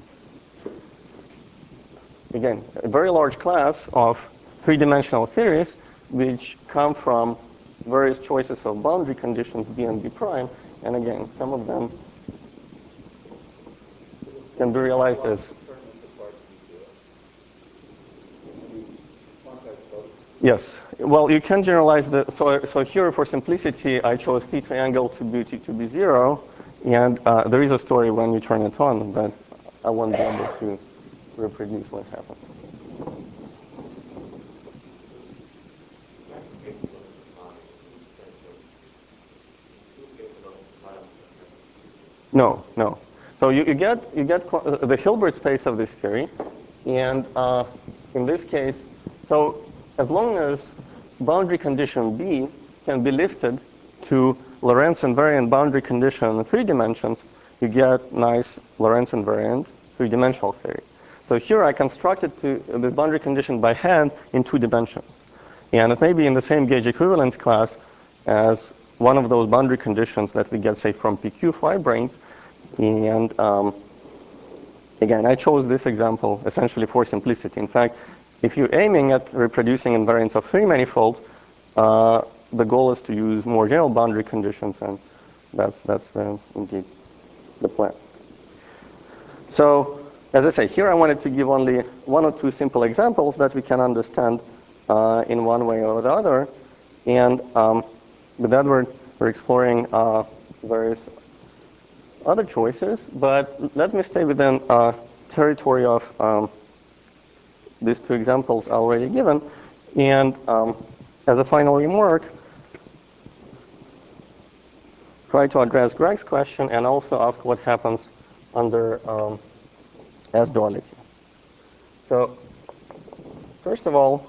Speaker 1: Again, a very large class of three-dimensional theories which come from various choices of boundary conditions B and B prime. And again, some of them can be realized as yes. Well, you can generalize the so so here for simplicity, I chose T triangle to be to be zero, and uh, there is a story when you turn it on, but I won't be able to reproduce what happens. No, no. So you, you get you get the Hilbert space of this theory, and uh, in this case, so as long as boundary condition B can be lifted to Lorentz invariant boundary condition in three dimensions, you get nice Lorentz invariant three-dimensional theory. So here I constructed to, this boundary condition by hand in two dimensions, and it may be in the same gauge equivalence class as one of those boundary conditions that we get, say, from P Q fibranes. And um, again, I chose this example essentially for simplicity. In fact, if you're aiming at reproducing invariants of three manifolds, uh, the goal is to use more general boundary conditions, and that's, that's the, indeed the plan. So, as I say, here I wanted to give only one or two simple examples that we can understand uh, in one way or the other. And um, with that, we're, we're exploring uh, various other choices. But let me stay within uh, territory of um, these two examples already given. And um, as a final remark, try to address Greg's question and also ask what happens under um, S-duality. So, first of all,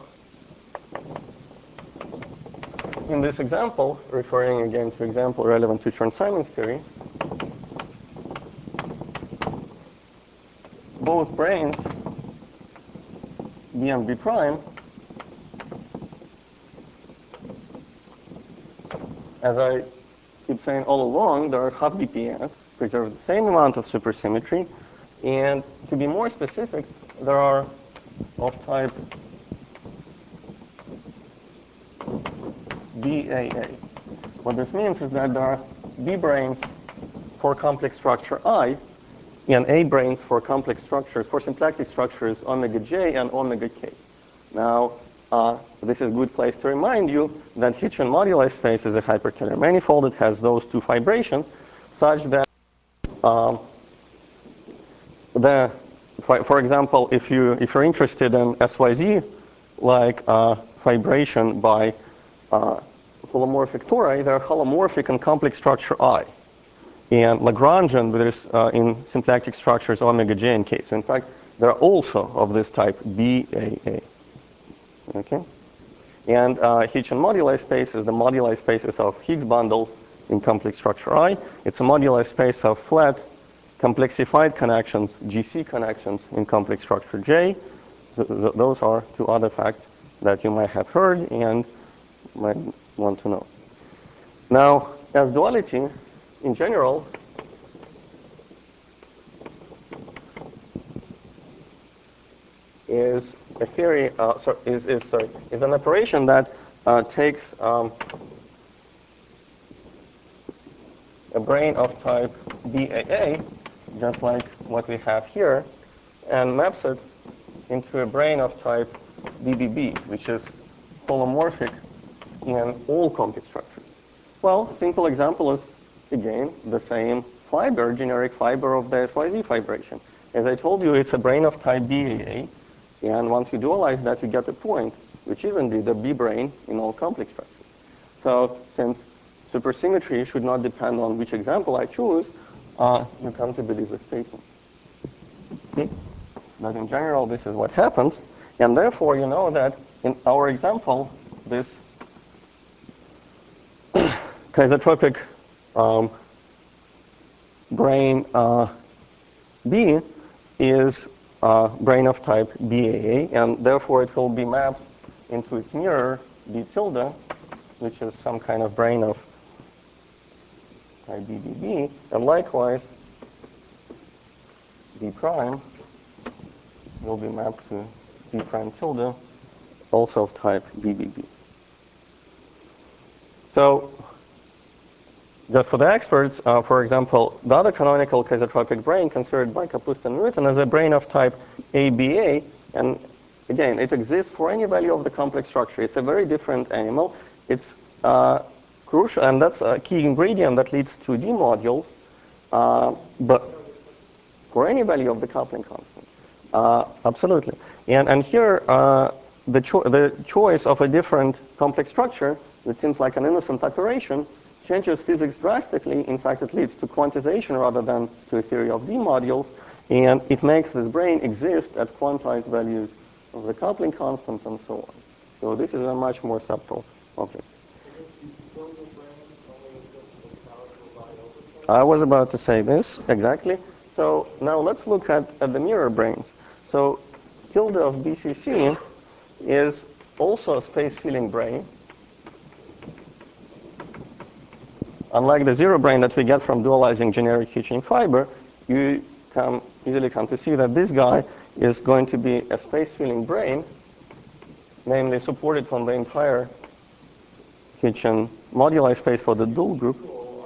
Speaker 1: in this example, referring again to example relevant to Chern-Simons theory, both branes, B and B prime, as I keep saying all along, there are half B P S, preserve the same amount of supersymmetry, and to be more specific, there are of type B A A. What this means is that there are B branes for complex structure I, and A branes for complex structures, for symplectic structures omega J and omega K. Now, uh, this is a good place to remind you that Hitchin moduli space is a hyperkähler manifold. It has those two fibrations, such that um, the, for, for example, if you if you're interested in S Y Z, like uh, fibration by uh, holomorphic tori, they're holomorphic in complex structure I. And Lagrangian, there's uh, in symplectic structures omega J and K. So in fact, there are also of this type B A A. Okay? And uh, Hitchin moduli space is the moduli spaces of Higgs bundles in complex structure I. It's a moduli space of flat complexified connections, G C connections in complex structure J. So th those are two other facts that you might have heard and might want to know. Now, as duality, in general, is a theory, uh, sorry, is, is, sorry, is an operation that uh, takes um, a brane of type B A A, just like what we have here, and maps it into a brane of type B B B, which is holomorphic in all complex structures. Well, simple example is, again, the same fiber, generic fiber of the S Y Z fibration. As I told you, it's a brane of type B A A, and once you dualize that, you get a point, which is indeed a B brane in all complex structures. So since supersymmetry should not depend on which example I choose, uh, you come to believe the statement. Okay? But in general, this is what happens, and therefore you know that in our example, this Kaisertropic um, brane uh, B is uh, brane of type B A A, and therefore it will be mapped into its mirror B tilde, which is some kind of brane of type B B B, and likewise B prime will be mapped to B prime tilde, also of type B B B. So, just for the experts, uh, for example, the other canonical Kaisertropic brane considered by Kapustin and Newton as a brane of type A B A, and again, it exists for any value of the complex structure. It's a very different animal. It's uh, crucial, and that's a key ingredient that leads to D modules, uh, but for any value of the coupling constant. Uh, absolutely. And, and here, uh, the, cho the choice of a different complex structure, which seems like an innocent operation, changes physics drastically. In fact, it leads to quantization rather than to a theory of D modules, and it makes this brane exist at quantized values of the coupling constant and so on. So this is a much more subtle object. I was about to say this, exactly. So now let's look at, at the mirror branes. So tilde of B C C is also a space-filling brane. unlike the zero brane that we get from dualizing generic heat-chain fiber, you come easily come to see that this guy is going to be a space-filling brane, namely supported from the entire heat-chain moduli space for the dual group.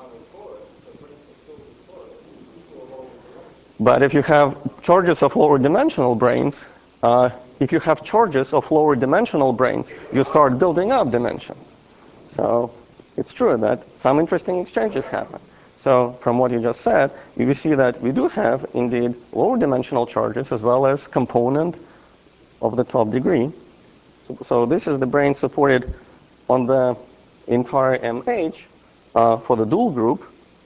Speaker 1: But if you have charges of lower dimensional branes, uh, if you have charges of lower dimensional branes, you start building up dimensions. So it's true that some interesting exchanges happen. So from what you just said, you see that we do have indeed lower dimensional charges as well as component of the top degree. So, so this is the brane supported on the entire M H uh, for the dual group.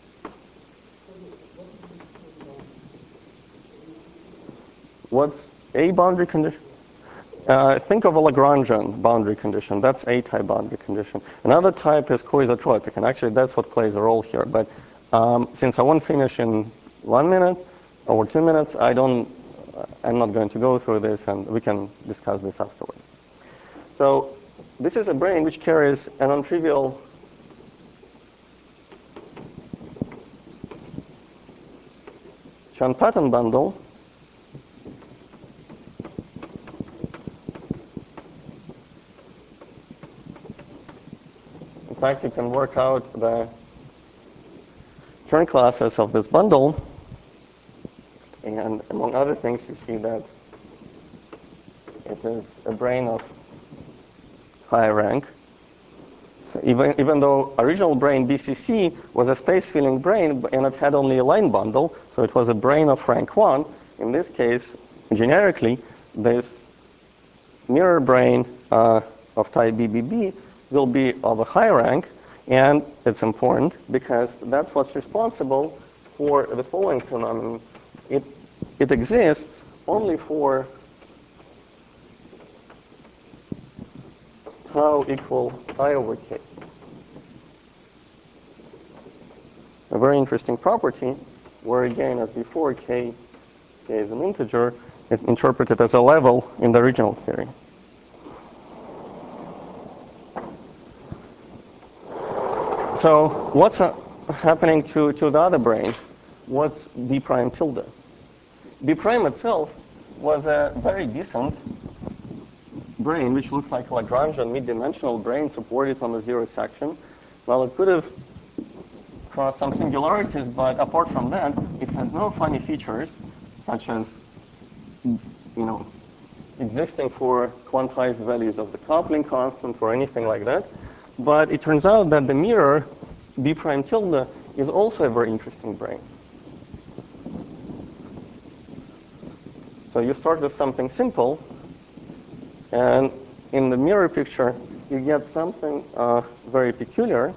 Speaker 1: What's a boundary condition? Uh, think of a Lagrangian boundary condition. That's a type boundary condition. Another type is coisotropic, and actually that's what plays a role here. But um, since I won't finish in one minute or two minutes, I don't. I'm not going to go through this, and we can discuss this afterward. So this is a brane which carries a non-trivial Chern pattern bundle. In fact, you can work out the Chern classes of this bundle, and among other things, you see that it is a brane of high rank. So even, even though original brane B C C was a space-filling brane and it had only a line bundle, so it was a brane of rank one, in this case, generically, this mirror brane uh, of type B B B will be of a high rank, and it's important because that's what's responsible for the following phenomenon. It, it exists only for tau equal I over k. A very interesting property where, again, as before, k, k is an integer, is interpreted as a level in the original theory. So what's uh, happening to, to the other brane? What's B prime tilde? B prime itself was a very decent brane, which looks like a Lagrangian mid-dimensional brane supported on the zero section. Well, it could have crossed some singularities, but apart from that, it has no funny features, such as, you know, existing for quantized values of the coupling constant or anything like that. But it turns out that the mirror B prime tilde is also a very interesting brane. So you start with something simple, and in the mirror picture, you get something uh, very peculiar.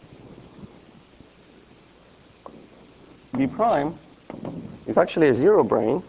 Speaker 1: B prime is actually a zero brane.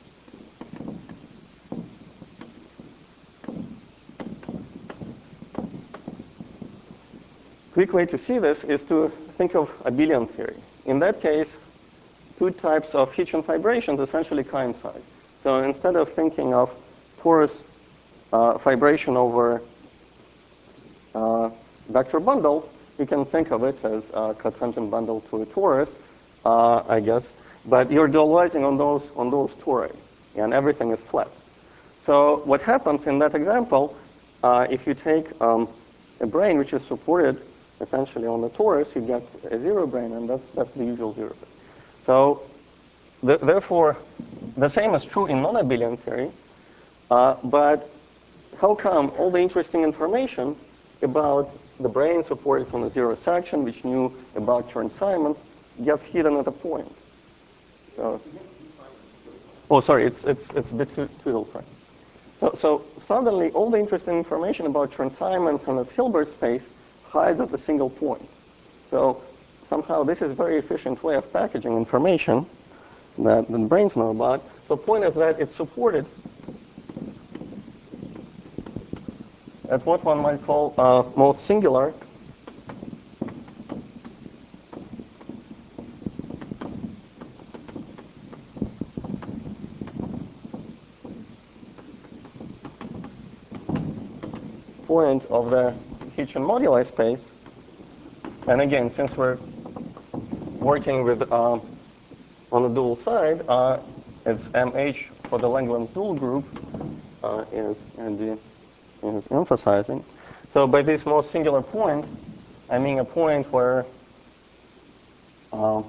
Speaker 1: Quick way to see this is to think of abelian theory. In that case, two types of heat-chain fibrations essentially coincide. So instead of thinking of torus uh, fibration over uh, vector bundle, you can think of it as a cotangent bundle to a torus, uh, I guess. But you're dualizing on those on those tori, and everything is flat. So what happens in that example, uh, if you take um, a brane which is supported essentially on the torus, you get a zero brane, and that's that's the usual zero bit. So th therefore, the same is true in non-abelian theory. Uh, but how come all the interesting information about the brane supported from the zero section, which knew about Chern-Simons, gets hidden at a point? So, oh, sorry, it's it's it's Bethe-Twiddle prime. So so suddenly all the interesting information about Chern-Simons and this Hilbert space hides at a single point. So somehow this is a very efficient way of packaging information that the branes know about. The point is that it's supported at what one might call uh, most singular point of the heat-chain moduli space. And again, since we're working with um, on the dual side, uh, it's M H for the Langlands dual group uh, is Andy is emphasizing. So by this most singular point, I mean a point where uh,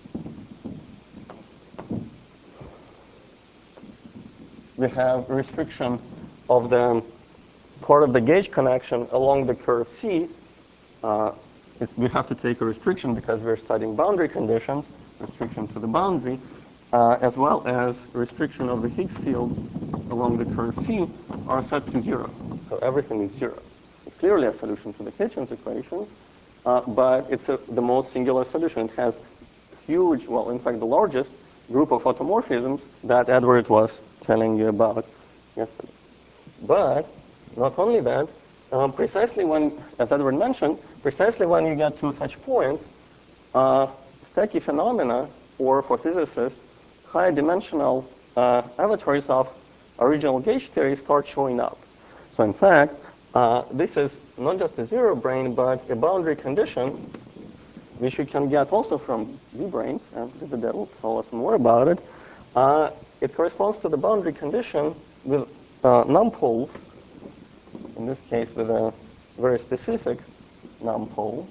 Speaker 1: we have restriction of the part of the gauge connection along the curve C. Uh, we have to take a restriction because we're studying boundary conditions, restriction to the boundary, uh, as well as restriction of the Higgs field along the curve C are set to zero. So everything is zero. It's clearly a solution to the Hitchens equations, uh, but it's a, the most singular solution. It has huge, well, in fact, the largest group of automorphisms that Edward was telling you about yesterday. But not only that, um, precisely when, as Edward mentioned, precisely when you get to such points, uh, Stucky phenomena, or for physicists, high-dimensional uh, avatars of original gauge theory start showing up. So in fact, uh, this is not just a zero brane, but a boundary condition, which you can get also from V-branes, and David will tell us more about it. Uh, it corresponds to the boundary condition with uh, numpole, in this case with a very specific numpole,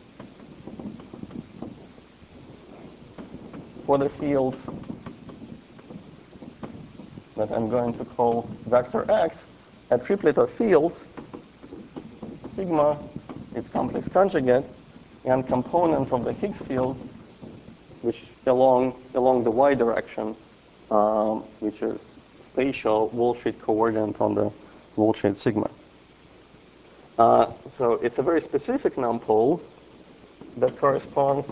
Speaker 1: for the fields that I'm going to call vector X, a triplet of fields, sigma, its complex conjugate, and component of the Higgs field, which along along the y direction, um, which is spatial Walsh-Reed coordinate on the Walsh-Reed sigma. Uh, so it's a very specific numpole that corresponds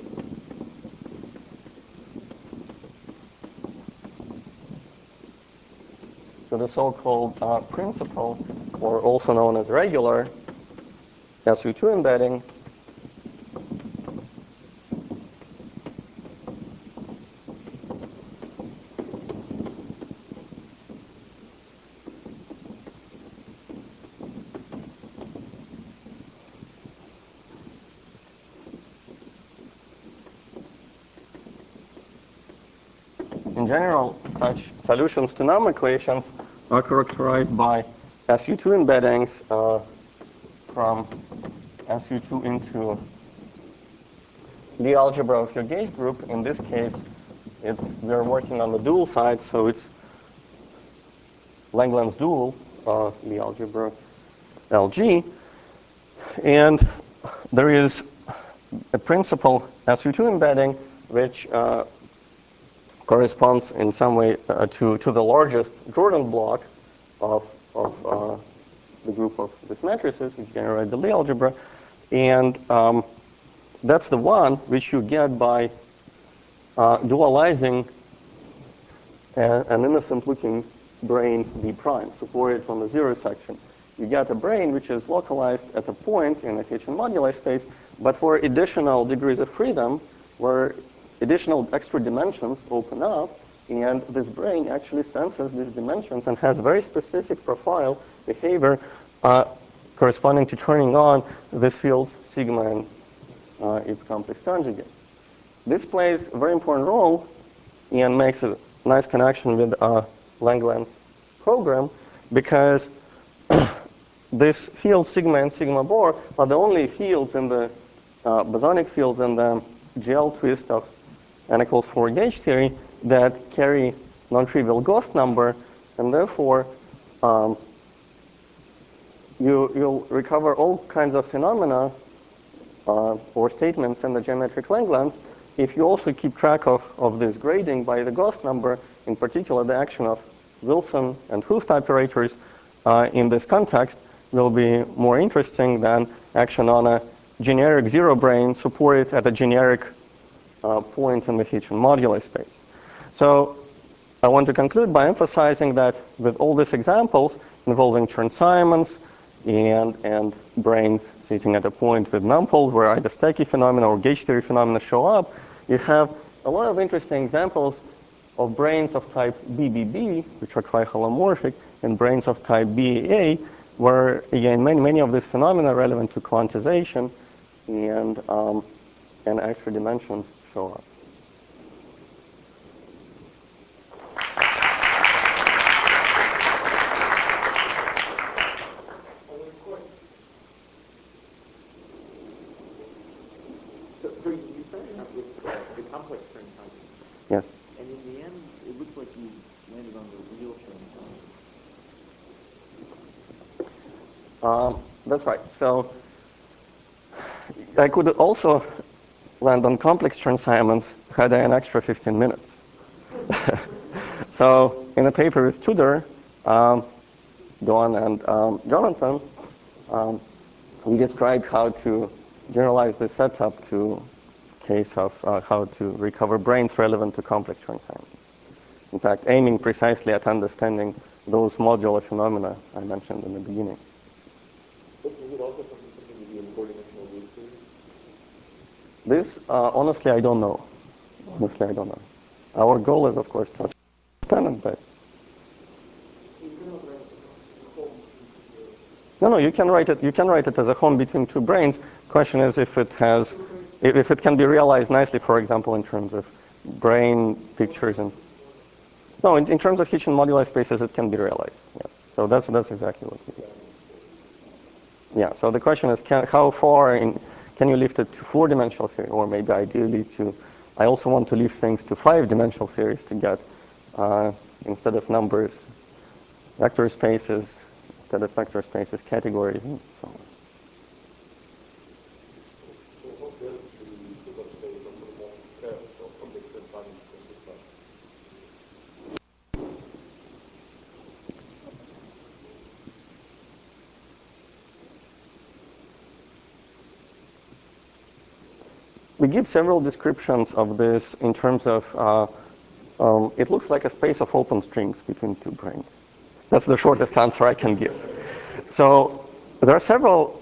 Speaker 1: to the so-called uh, principal, or also known as regular, S U two embedding in general. Such solutions to number equations are characterized by S U two embeddings uh, from S U two into the algebra of your gauge group. In this case, it's we're working on the dual side, so it's Langlands dual, uh, the algebra L G. And there is a principal S U two embedding, which uh, corresponds in some way uh, to, to the largest Jordan block of, of uh, the group of these matrices, which generate the Lie algebra. And um, that's the one which you get by uh, dualizing a, an innocent-looking brane B prime, supported from the zero section. You get a brane which is localized at a point in a Hitchin moduli space, but for additional degrees of freedom, where additional extra dimensions open up, and this brane actually senses these dimensions and has very specific profile behavior uh, corresponding to turning on this field's sigma and uh, its complex conjugate. This plays a very important role and makes a nice connection with uh, Langlands program, because this field sigma and sigma Bohr are the only fields in the uh, bosonic fields in the G L twist of n equals four gauge theory that carry non-trivial Gauss number, and therefore um, you, you'll recover all kinds of phenomena uh, or statements in the geometric Langlands if you also keep track of, of this grading by the Gauss number, in particular the action of Wilson and Hooft operators uh, in this context will be more interesting than action on a generic zero brane supported at a generic uh, point in the Hitchin moduli space. So I want to conclude by emphasizing that with all these examples involving Chern-Simons and, and branes sitting at a point with numpoles where either Stucky phenomena or gauge theory phenomena show up, you have a lot of interesting examples of branes of type B B B, which are triholomorphic, and branes of type B A A, where, again, many, many of these phenomena are relevant to quantization, and, um, and extra dimensions show up. Um, that's right. So I could also land on complex Chern-Simons had an extra fifteen minutes. So in a paper with Tudor, um, Dawn and um, Jonathan, um, we described how to generalize the setup to case of uh, how to recover branes relevant to complex Chern-Simons. In fact, aiming precisely at understanding those modular phenomena I mentioned in the beginning.
Speaker 2: But is it also something to do in four-dimensional group theory?
Speaker 1: This, uh, honestly, I don't know. Honestly, I don't know. Our goal is, of course, to understand it, but no, no, you can write it. You can write it as a home between two branes. Question is if it has, if it can be realized nicely, for example, in terms of brane pictures and. No, in, in terms of Hitchin moduli spaces, it can be realized. Yes. So that's that's exactly what we do. Yeah. So the question is, can, how far in can you lift it to four-dimensional theory, or maybe ideally to? I also want to lift things to five-dimensional theories to get uh, instead of numbers, vector spaces, instead of vector spaces, categories, and so on.
Speaker 2: So what does the Hilbert space of homomorphic pairs or complex Chern-Simons consist of?
Speaker 1: We give several descriptions of this in terms of, uh, um, it looks like a space of open strings between two branes. That's the shortest answer I can give. So there are several.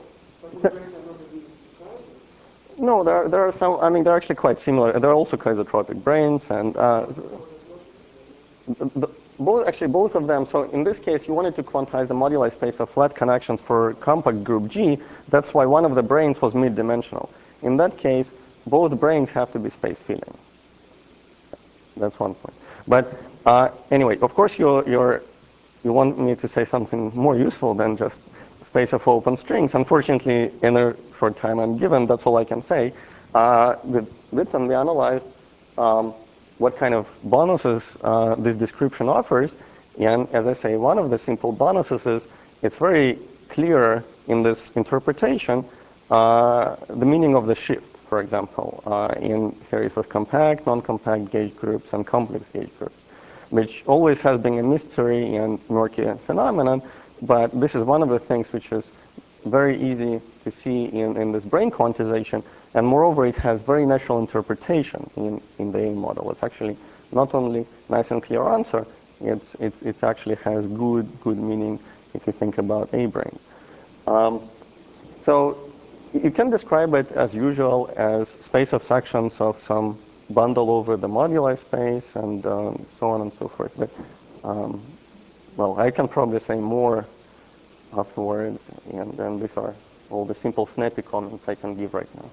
Speaker 1: No, there are, there are some, I mean, they're actually quite similar. There are also isotropic branes, and uh, the, both, actually both of them. So in this case, you wanted to quantize the moduli space of flat connections for compact group G. That's why one of the branes was mid-dimensional. In that case, both branes have to be space-filling. That's one point. But uh, anyway, of course, you're, you're, you want me to say something more useful than just space of open strings. Unfortunately, in a short time I'm given, that's all I can say. Uh, with Witten, we analyzed um, what kind of bonuses uh, this description offers. And as I say, one of the simple bonuses is it's very clear in this interpretation uh, the meaning of the shift, for example, uh, in theories with compact, non-compact gauge groups and complex gauge groups, which always has been a mystery and murky phenomenon. But this is one of the things which is very easy to see in, in this brane quantization. And moreover, it has very natural interpretation in, in the A model. It's actually not only nice and clear answer, it's, it's, it actually has good, good meaning if you think about A brane. Um, so you can describe it as usual as space of sections of some bundle over the moduli space and um, so on and so forth. But, um, well, I can probably say more afterwards, and then these are all the simple snappy comments I can give right now.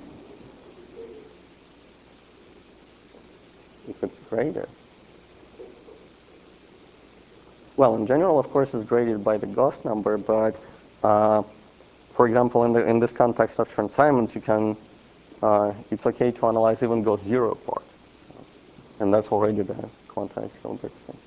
Speaker 1: If it's graded. Well, in general, of course, it's graded by the Gauss number, but uh, for example, in, the, in this context of Chern-Simons, you can, uh, it's okay to analyze even Gauss zero part. And that's already the quantized Hilbert space.